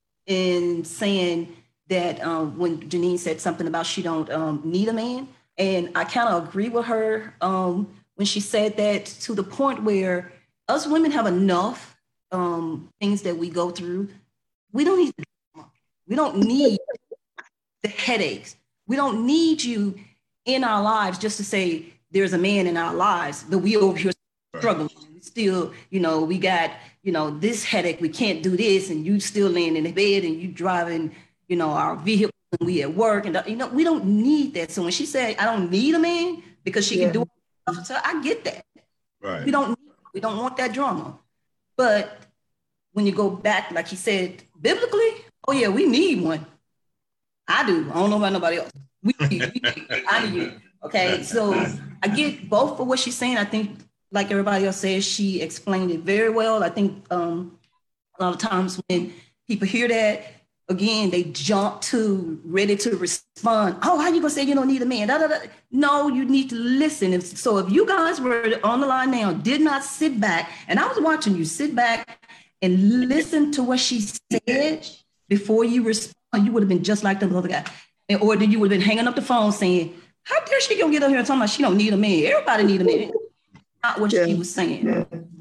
in saying that um, when Janine said something about she don't um, need a man, and I kind of agree with her um, when she said that, to the point where us women have enough um, things that we go through. We don't need we don't need the headaches. We don't need you in our lives just to say there's a man in our lives, but we over here struggling. We still, you know, we got, you know, this headache, we can't do this, and you still laying in the bed and you driving, you know, our vehicle and we at work, and you know, we don't need that. So when she said, I don't need a man because she yeah. can do it, so I get that. Right. We don't we don't want that drama. But when you go back, like he said, biblically, oh yeah, we need one. I do. I don't know about nobody else. We need, we need I need it. Okay. So I get both for what she's saying. I think, like everybody else says, she explained it very well. I think um, a lot of times when people hear that, again, they jump to ready to respond. Oh, how you gonna say you don't need a man? Da, da, da. No, you need to listen. If, so if you guys were on the line now, did not sit back, and I was watching you sit back and listen to what she said before you respond, you would have been just like the other guy. And, or then you would have been hanging up the phone saying, how dare she gonna get up here and talking about she don't need a man? Everybody need a man. Not what yeah. she was saying. Yeah.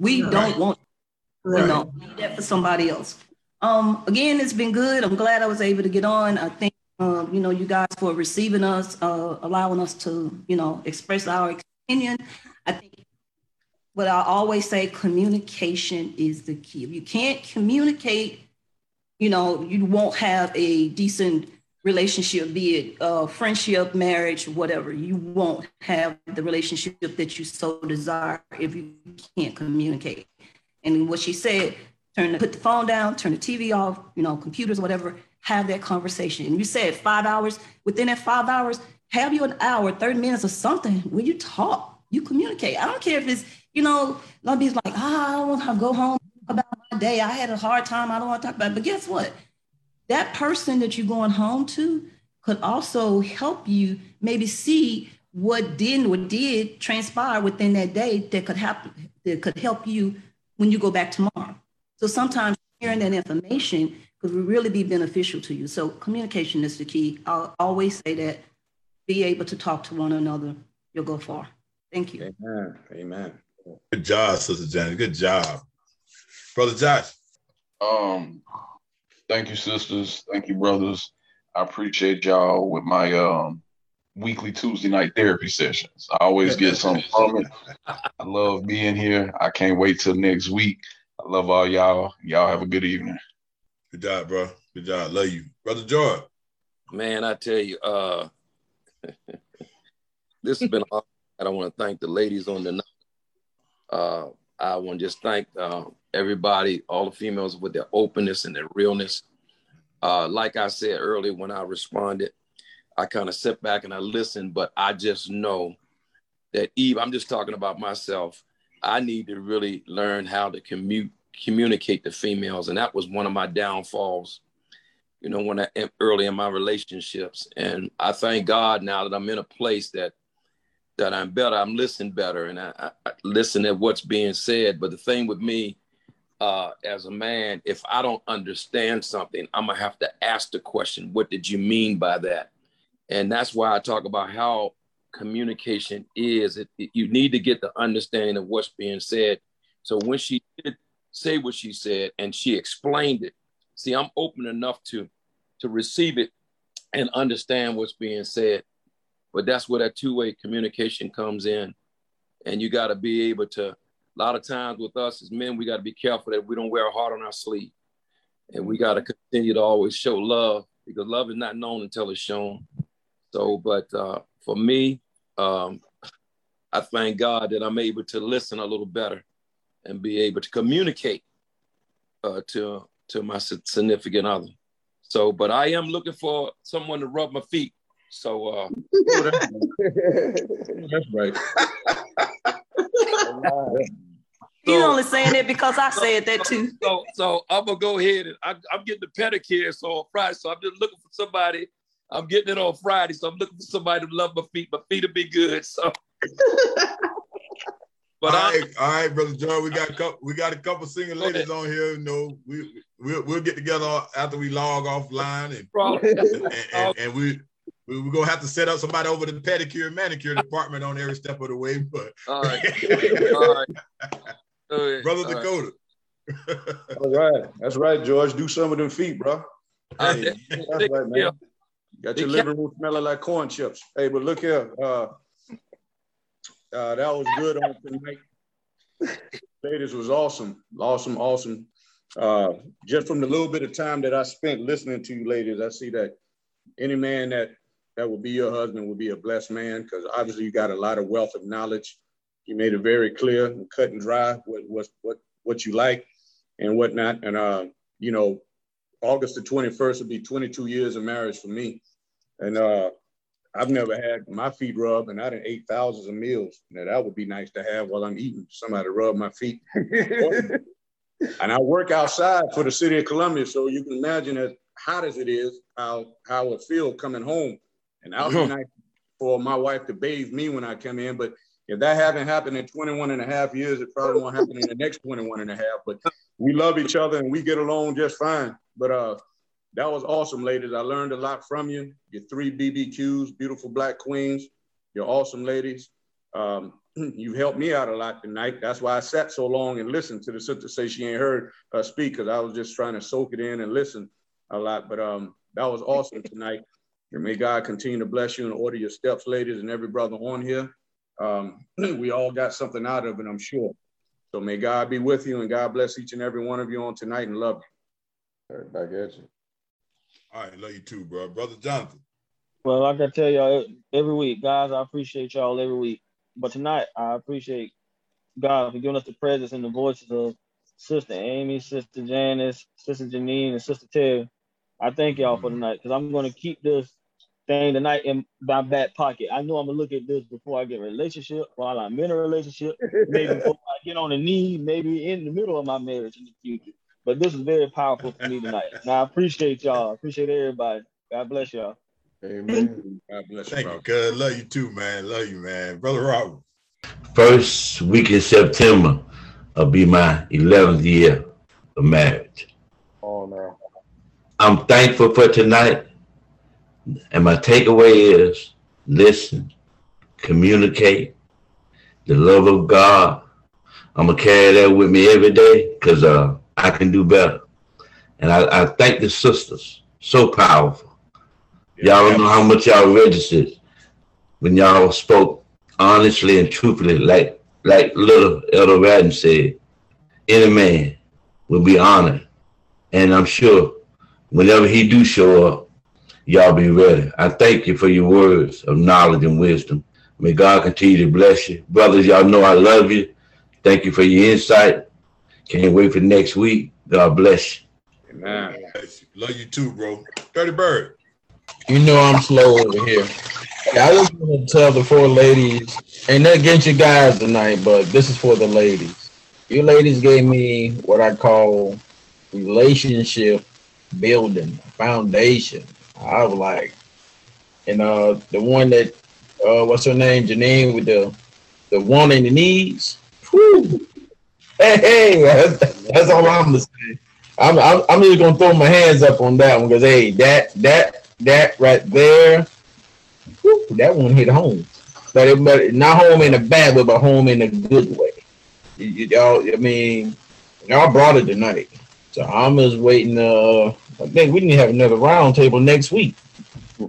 We Right. don't want, you Right. know, leave that for somebody else. Um, again, it's been good. I'm glad I was able to get on. I think, uh, you know, you guys for receiving us, uh, allowing us to, you know, express our opinion. I think what I always say, communication is the key. If you can't communicate, you know, you won't have a decent relationship, be it uh, friendship, marriage, whatever. You won't have the relationship that you so desire if you can't communicate. And what she said, turn the, put the phone down, turn the T V off, you know, computers, whatever, have that conversation. And you said five hours, within that five hours, have you an hour, thirty minutes or something where you talk, you communicate. I don't care if it's, you know, a lot of people like, ah, I don't want to go home about my day. I had a hard time. I don't want to talk about it. But guess what? That person that you're going home to could also help you maybe see what didn't what did transpire within that day that could happen, that could help you when you go back tomorrow. So sometimes sharing that information could really be beneficial to you. So communication is the key. I'll always say that. Be able to talk to one another. You'll go far. Thank you. Amen. Amen. Good job, Sister Janet. Good job. Brother Josh. Um, thank you, sisters. Thank you, brothers. I appreciate y'all with my um weekly Tuesday night therapy sessions. I always get something from it. I love being here. I can't wait till next week. I love all y'all. Y'all have a good evening. Good job, bro. Good job. Love you. Brother George. Man, I tell you, uh, this has been awesome. I want to thank the ladies on the night. Uh, I want to just thank uh, everybody, all the females with their openness and their realness. Uh, like I said earlier when I responded, I kind of sit back and I listen, but I just know that Eve, I'm just talking about myself. I need to really learn how to commu- communicate to females. And that was one of my downfalls, you know, when I early in my relationships. And I thank God now that I'm in a place that that I'm better, I'm listening better, and I, I listen at what's being said. But the thing with me, uh, as a man, if I don't understand something, I'm gonna have to ask the question, what did you mean by that? And that's why I talk about how communication is. It, it, you need to get the understanding of what's being said. So when she did say what she said and she explained it, see, I'm open enough to, to receive it and understand what's being said. But that's where that two-way communication comes in. And you got to be able to, a lot of times with us as men, we got to be careful that we don't wear a heart on our sleeve. And we got to continue to always show love, because love is not known until it's shown. So, but uh, for me, um, I thank God that I'm able to listen a little better and be able to communicate uh, to, to my significant other. So, but I am looking for someone to rub my feet. So, uh, that's right. He's only saying it because I said that too. So, so I'm gonna go ahead and I, I'm getting the pedicure so on Friday. So I'm just looking for somebody. I'm getting it on Friday, so I'm looking for somebody to love my feet. My feet will be good. So, but all right, all right, Brother George, we got a couple. We got a couple single ladies on here. You know, we we'll, we'll get together after we log offline, and and, and, and we. We're going to have to set up somebody over the pedicure and manicure department on every step of the way. But all right. All right. All right. Brother All Dakota. Right. That's right. That's right, George. Do some of them feet, bro. Hey, that's right, man. You got your living room smelling like corn chips. Hey, but look here. Uh, uh, that was good on tonight. Ladies, was awesome. Awesome, awesome. Uh, just from the little bit of time that I spent listening to you ladies, I see that any man that that would be your husband would be a blessed man, because obviously you got a lot of wealth of knowledge. You made it very clear and cut and dry what what what, what you like and whatnot. And uh, you know, August the twenty-first will be twenty-two years of marriage for me. And uh, I've never had my feet rubbed, and I done ate thousands of meals. Now that would be nice to have while I'm eating. Somebody rub my feet. And I work outside for the city of Columbia, so you can imagine as hot as it is, how how it feel coming home. And that would be nice for my wife to bathe me when I come in. But if that haven't happened in twenty-one and a half years, it probably won't happen in the next twenty-one and a half. But we love each other and we get along just fine. But uh, that was awesome, ladies. I learned a lot from you. Your three B B Qs, beautiful black queens. You're awesome ladies. Um, you helped me out a lot tonight. That's why I sat so long and listened to the sister say she ain't heard her speak, because I was just trying to soak it in and listen a lot. But um, that was awesome tonight. And may God continue to bless you and order your steps, ladies, and every brother on here. Um, we all got something out of it, I'm sure. So may God be with you, and God bless each and every one of you on tonight, and love you. All right, back at you. All right, love you too, bro. Brother Jonathan. Well, like I tell y'all every week, guys, I appreciate y'all every week. But tonight, I appreciate God for giving us the presence and the voices of Sister Amy, Sister Janice, Sister Janine, and Sister Terry. I thank y'all for tonight, because I'm going to keep this thing tonight in my back pocket. I know I'm going to look at this before I get a relationship, while I'm in a relationship, maybe before I get on the knee, maybe in the middle of my marriage in the future. But this is very powerful for me tonight. And I appreciate y'all. I appreciate everybody. God bless y'all. Amen. God bless you, Thank bro. you, cuz. Love you too, man. Love you, man. Brother Robert. First week in September will be my eleventh year of marriage. Oh, no. I'm thankful for tonight. And my takeaway is listen, communicate, the love of God. I'm going to carry that with me every day, because uh, I can do better. And I, I thank the sisters. So powerful. Y'all don't know how much y'all registered when y'all spoke honestly and truthfully, like like little Elder Radden said. Any man will be honored. And I'm sure whenever he do show up, y'all be ready. I thank you for your words of knowledge and wisdom. May God continue to bless you. Brothers, y'all know I love you. Thank you for your insight. Can't wait for next week. God bless you. Amen. Love you too, bro. Dirty Bird. You know I'm slow over here. Yeah, I just want to tell the four ladies, ain't nothing against you guys tonight, but this is for the ladies. You ladies gave me what I call relationship building, foundation. I was like, and uh, the one that, uh, what's her name, Janine, with the the one in the knees. Whew. Hey, hey, that's, that's all I'm gonna say. I'm, I'm I'm just gonna throw my hands up on that one, because hey, that that. That right there, whew, that one hit home. But it, but not home in a bad way, but home in a good way. Y- y- Y'all, I mean, y'all brought it tonight. So I'm just waiting. Uh, I think we need to have another round table next week. I'm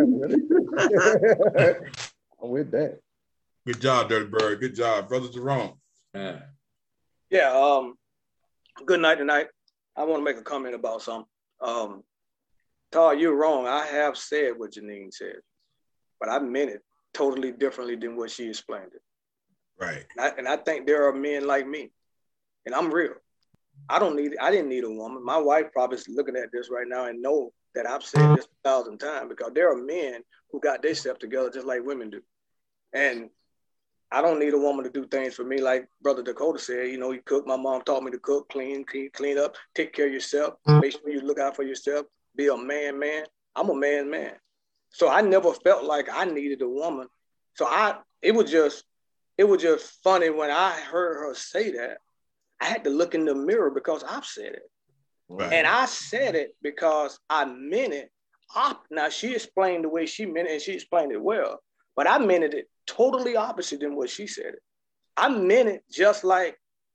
with that. Good job, Dirty Bird. Good job, Brother Jerome. Yeah. Yeah. Um. Good night tonight. I want to make a comment about something. Um. Todd, you're wrong. I have said what Janine said, but I meant it totally differently than what she explained it. Right. And I, and I think there are men like me, and I'm real. I don't need. I didn't need a woman. My wife probably is looking at this right now and know that I've said this a thousand times, because there are men who got their stuff together just like women do, and I don't need a woman to do things for me. Like Brother Dakota said, you know, you cook. My mom taught me to cook, clean, clean, clean up, take care of yourself, make sure you look out for yourself. Be a man, man. I'm a man, man. So I never felt like I needed a woman. So I, it was just, it was just funny when I heard her say that. I had to look in the mirror, because I've said it, right. And I said it because I meant it. Op- now she explained the way she meant it, and she explained it well. But I meant it totally opposite than what she said it. I meant it just like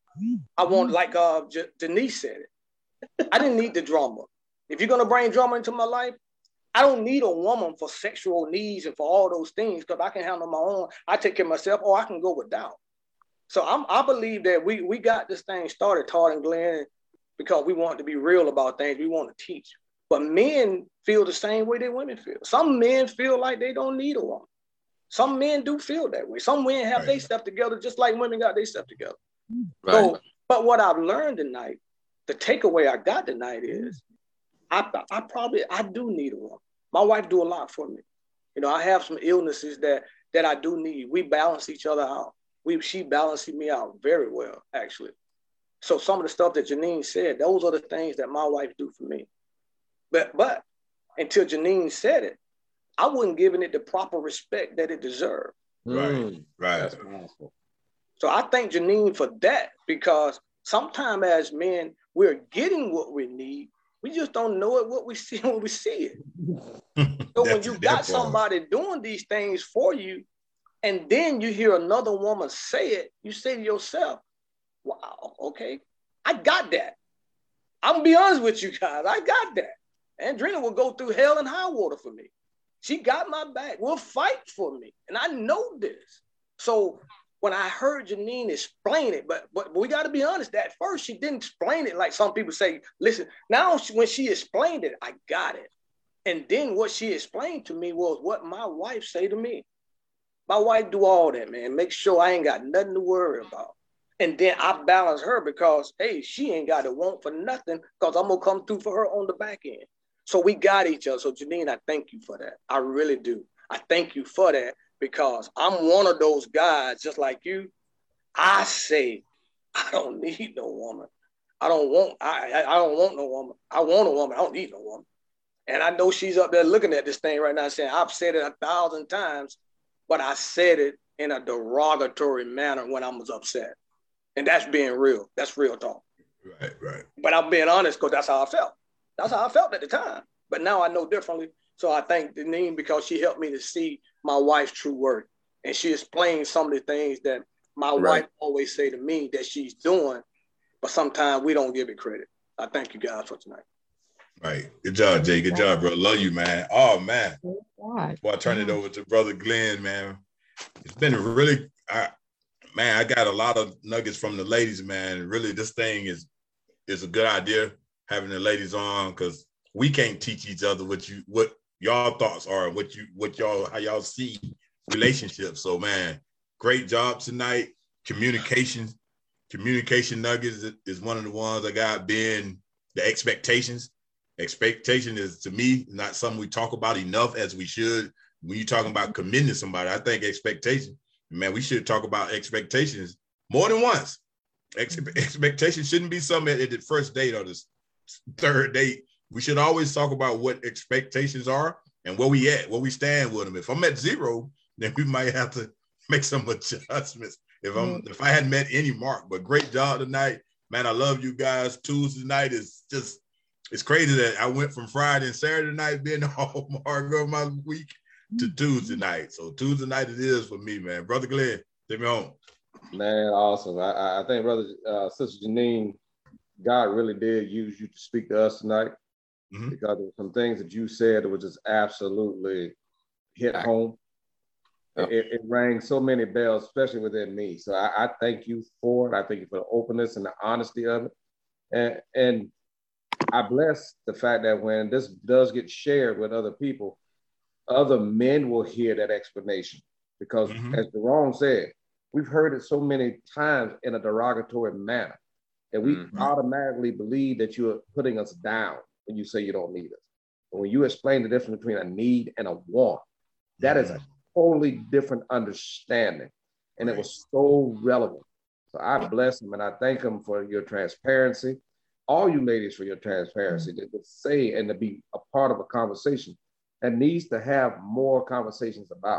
I want, like uh, J- Denise said it. I didn't need the drama. If you're gonna bring drama into my life, I don't need a woman for sexual needs and for all those things, because I can handle my own. I take care of myself, or I can go without. So I'm, I believe that we we got this thing started, Todd and Glenn, because we want to be real about things. We want to teach. But men feel the same way that women feel. Some men feel like they don't need a woman. Some men do feel that way. Some men have right. their stuff together just like women got their stuff together. Right. So, but what I've learned tonight, the takeaway I got tonight is, I, I probably, I do need a woman. My wife do a lot for me. You know, I have some illnesses that that I do need. We balance each other out. We, she balances me out very well, actually. So some of the stuff that Janine said, those are the things that my wife do for me. But, but until Janine said it, I wasn't giving it the proper respect that it deserved. Right, right. That's powerful. So I thank Janine for that, because sometimes as men, we're getting what we need. We just don't know it what we see when we see it. So when you got somebody doing these things for you, and then you hear another woman say it, you say to yourself, wow, okay, I got that. I'm gonna be honest with you guys, I got that. Andrina will go through hell and high water for me. She got my back, will fight for me, and I know this. So when I heard Janine explain it, but, but we got to be honest, at first she didn't explain it like some people say, listen, now she, when she explained it, I got it. And then what she explained to me was what my wife say to me. My wife do all that, man. Make sure I ain't got nothing to worry about. And then I balance her because, hey, she ain't got to want for nothing because I'm going to come through for her on the back end. So we got each other. So Janine, I thank you for that. I really do. I thank you for that because I'm one of those guys just like you. I say, I don't need no woman. I don't want, I, I, I don't want no woman. I want a woman. I don't need no woman. And I know she's up there looking at this thing right now saying, I've said it a thousand times, but I said it in a derogatory manner when I was upset. And that's being real. That's real talk. Right, right. But I'm being honest because that's how I felt. That's how I felt at the time. But now I know differently. So I thank Janine because she helped me to see my wife's true worth. And she explained some of the things that my right. wife always say to me that she's doing, but sometimes we don't give it credit. I thank you guys for tonight. Right. Good job, Jay. Good job, bro. Love you, man. Oh, man. Before I turn it over to Brother Glenn, man, it's been really, I, man, I got a lot of nuggets from the ladies, man. Really, this thing is is a good idea, having the ladies on, because we can't teach each other what you what y'all thoughts are, what you what y'all how y'all see relationships. So, man, great job tonight. Communication, communication nuggets is one of the ones I got. Being the expectations. Expectation is, to me, not something we talk about enough as we should. When you're talking about committing to somebody, I think expectation, man, we should talk about expectations more than once. Ex- expectation shouldn't be something at the first date or the third date. We should always talk about what expectations are and where we at, where we stand with them. If I'm at zero, then we might have to make some adjustments. If I'm, if I hadn't met any mark, but great job tonight, man. I love you guys. Tuesday night is just, it's crazy that I went from Friday and Saturday night being the hallmark of my week to Tuesday night. So Tuesday night it is for me, man. Brother Glenn, take me home. Man, awesome. I, I think, Brother, uh, Sister Janine, God really did use you to speak to us tonight, mm-hmm. because there were some things that you said that was just absolutely hit home. It, it rang so many bells, especially within me. So I, I thank you for it. I thank you for the openness and the honesty of it. And, and I bless the fact that when this does get shared with other people, other men will hear that explanation. Because mm-hmm. as Jerome said, we've heard it so many times in a derogatory manner that we mm-hmm. automatically believe that you're putting us down when you say you don't need us. But when you explain the difference between a need and a want, that mm-hmm. is a totally different understanding. And right. it was so relevant. So I bless him and I thank him for your transparency. All you ladies for your transparency, mm-hmm. to say and to be a part of a conversation that needs to have more conversations about.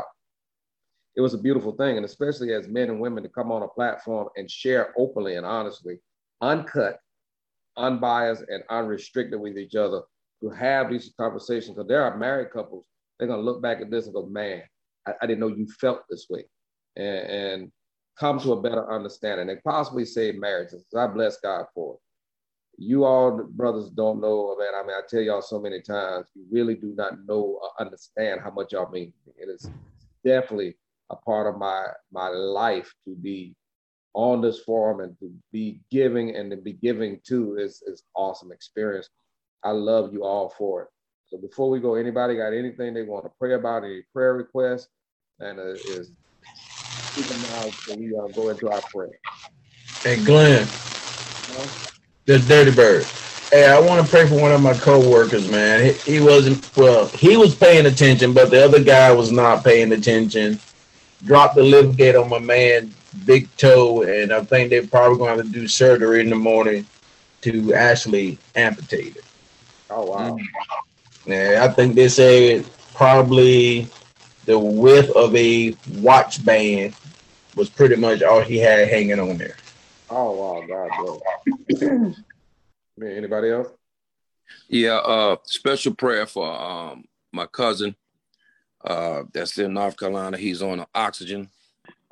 It was a beautiful thing, and especially as men and women to come on a platform and share openly and honestly, uncut, unbiased, and unrestricted with each other, to have these conversations. Because there are married couples, they're gonna look back at this and go, man, I, I didn't know you felt this way. And, and come to a better understanding and possibly save marriages. So I bless God for it. You all brothers don't know, man. I mean, I tell y'all so many times, you really do not know or understand how much y'all mean to me. It is definitely a part of my, my life to be on this forum and to be giving and to be giving to is, is awesome experience. I love you all for it. So before we go, anybody got anything they want to pray about, any prayer requests? And uh, is keep them out so we uh, go into our prayer. Hey, Glenn. Uh, The Dirty Bird. Hey, I want to pray for one of my co-workers, man. He, he wasn't, well, he was paying attention, but the other guy was not paying attention. Dropped the lift gate on my man, big toe, and I think they're probably going to do surgery in the morning to actually amputate it. Oh, wow. Yeah, I think they said probably the width of a watch band was pretty much all he had hanging on there. Oh, wow, God bless. Man, anybody else? Yeah, uh, special prayer for um, my cousin uh, that's in North Carolina. He's on oxygen.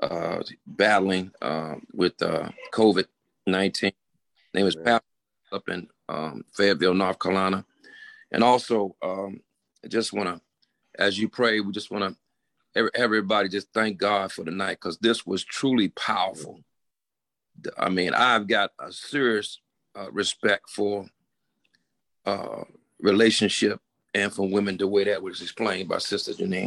uh, battling uh, with uh, COVID nineteen. His name is Pastor up in um, Fayetteville, North Carolina. And also, um, I just want to, as you pray, we just want to, everybody just thank God for the night, because this was truly powerful. I mean, I've got a serious uh, respect for uh, relationship and for women the way that was explained by Sister Janine.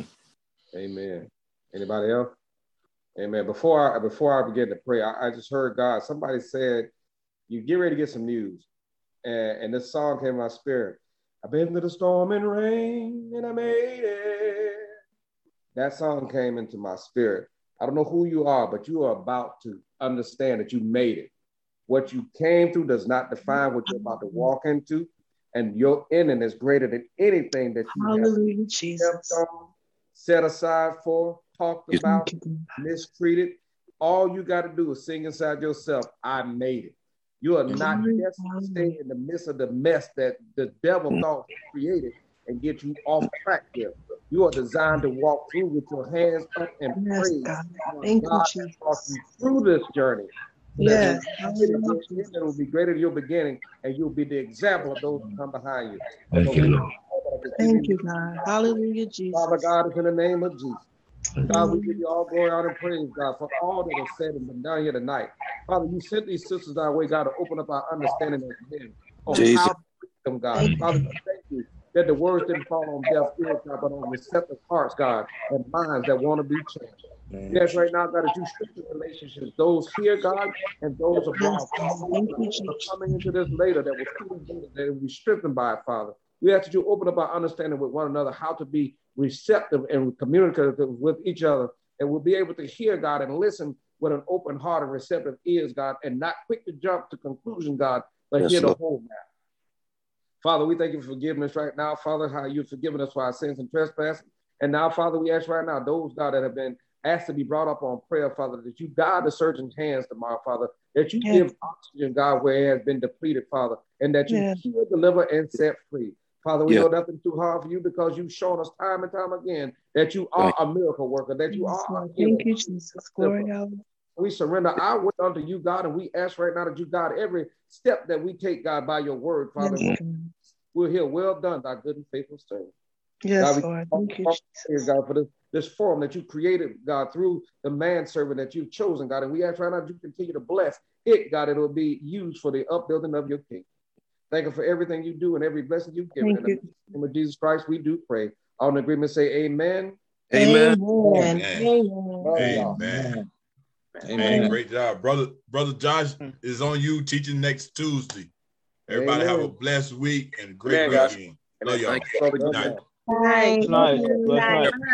Amen. Anybody else? Amen. Before I before I begin to pray, I, I just heard God. Somebody said, "You get ready to get some news," and, and this song came in my spirit. I've been through the storm and rain, and I made it. That song came into my spirit. I don't know who you are, but you are about to understand that you made it. What you came through does not define what you're about to walk into, and your ending is greater than anything that you Hallelujah, have Jesus. on, set aside for, talked about, mistreated. All you got to do is sing inside yourself, I made it. You are not destined to stay in the midst of the mess that the devil thought he created and get you off track there. You are designed to walk through with your hands up and Yes, praise. God. Thank you, God has Jesus. brought you through this journey. So Yes. that your ending will be greater than your beginning, and you'll be the example of those who come behind you. Thank So you, we- Lord. Thank you, God. Hallelujah, Jesus. Father God, is in the name of Jesus. God, we give you all glory, honor, and praise, God, for all that is said and been done here tonight. Father, you sent these sisters our way, God, to open up our understanding as men on Jesus. how to treat them, God. Father, we thank you that the words didn't fall on deaf ears, God, but on receptive hearts, God, and minds that want to be changed. Yes, right now, God, as you strengthen relationships, those here, God, and those abroad. Thank you, Jesus. Coming into this later, that will that will be strengthened by it, Father. We ask that you open up our understanding with one another, how to be receptive and communicative with each other, and we'll be able to hear, God, and listen with an open heart and receptive ears, God, and not quick to jump to conclusion, God, but Yes, hear the Lord. whole matter. Father, we thank you for forgiveness right now, Father, how you've forgiven us for our sins and trespasses. And now, Father, we ask right now, those, God, that have been asked to be brought up on prayer, Father, that you guide the surgeon's hands tomorrow, Father, that you Yes. give oxygen, God, where it has been depleted, Father, and that you Yes. heal, deliver, and set free. Father, we Yes. know nothing too hard for you, because you've shown us time and time again that you are a miracle worker, that you Yes, are a Lord. healer. Thank you, Jesus. Glory to God. We surrender our will unto you, God, and we ask right now that you, God, every step that we take, God, by your word, Father, Yes, we'll, God. we'll hear, well done, thy good and faithful servant. Yes, God, we Lord. thank Thank you, you, God, for this, this forum that you created, God, through the manservant that you've chosen, God. And we ask right now that you continue to bless it, God. It will be used for the upbuilding of your kingdom. Thank you for everything you do and every blessing you've given. Thank In you. the name of Jesus Christ, we do pray. All in agreement, say amen. Amen. Amen. Amen. Amen. Love y'all. Amen. Amen. Hey, great job, brother. Brother Josh is on you teaching next Tuesday. Everybody have a Amen. blessed week and a great Amen, guys. weekend. Amen. Love y'all. Thank you, brother. Love Good night. y'all. Night. Good night. Good night.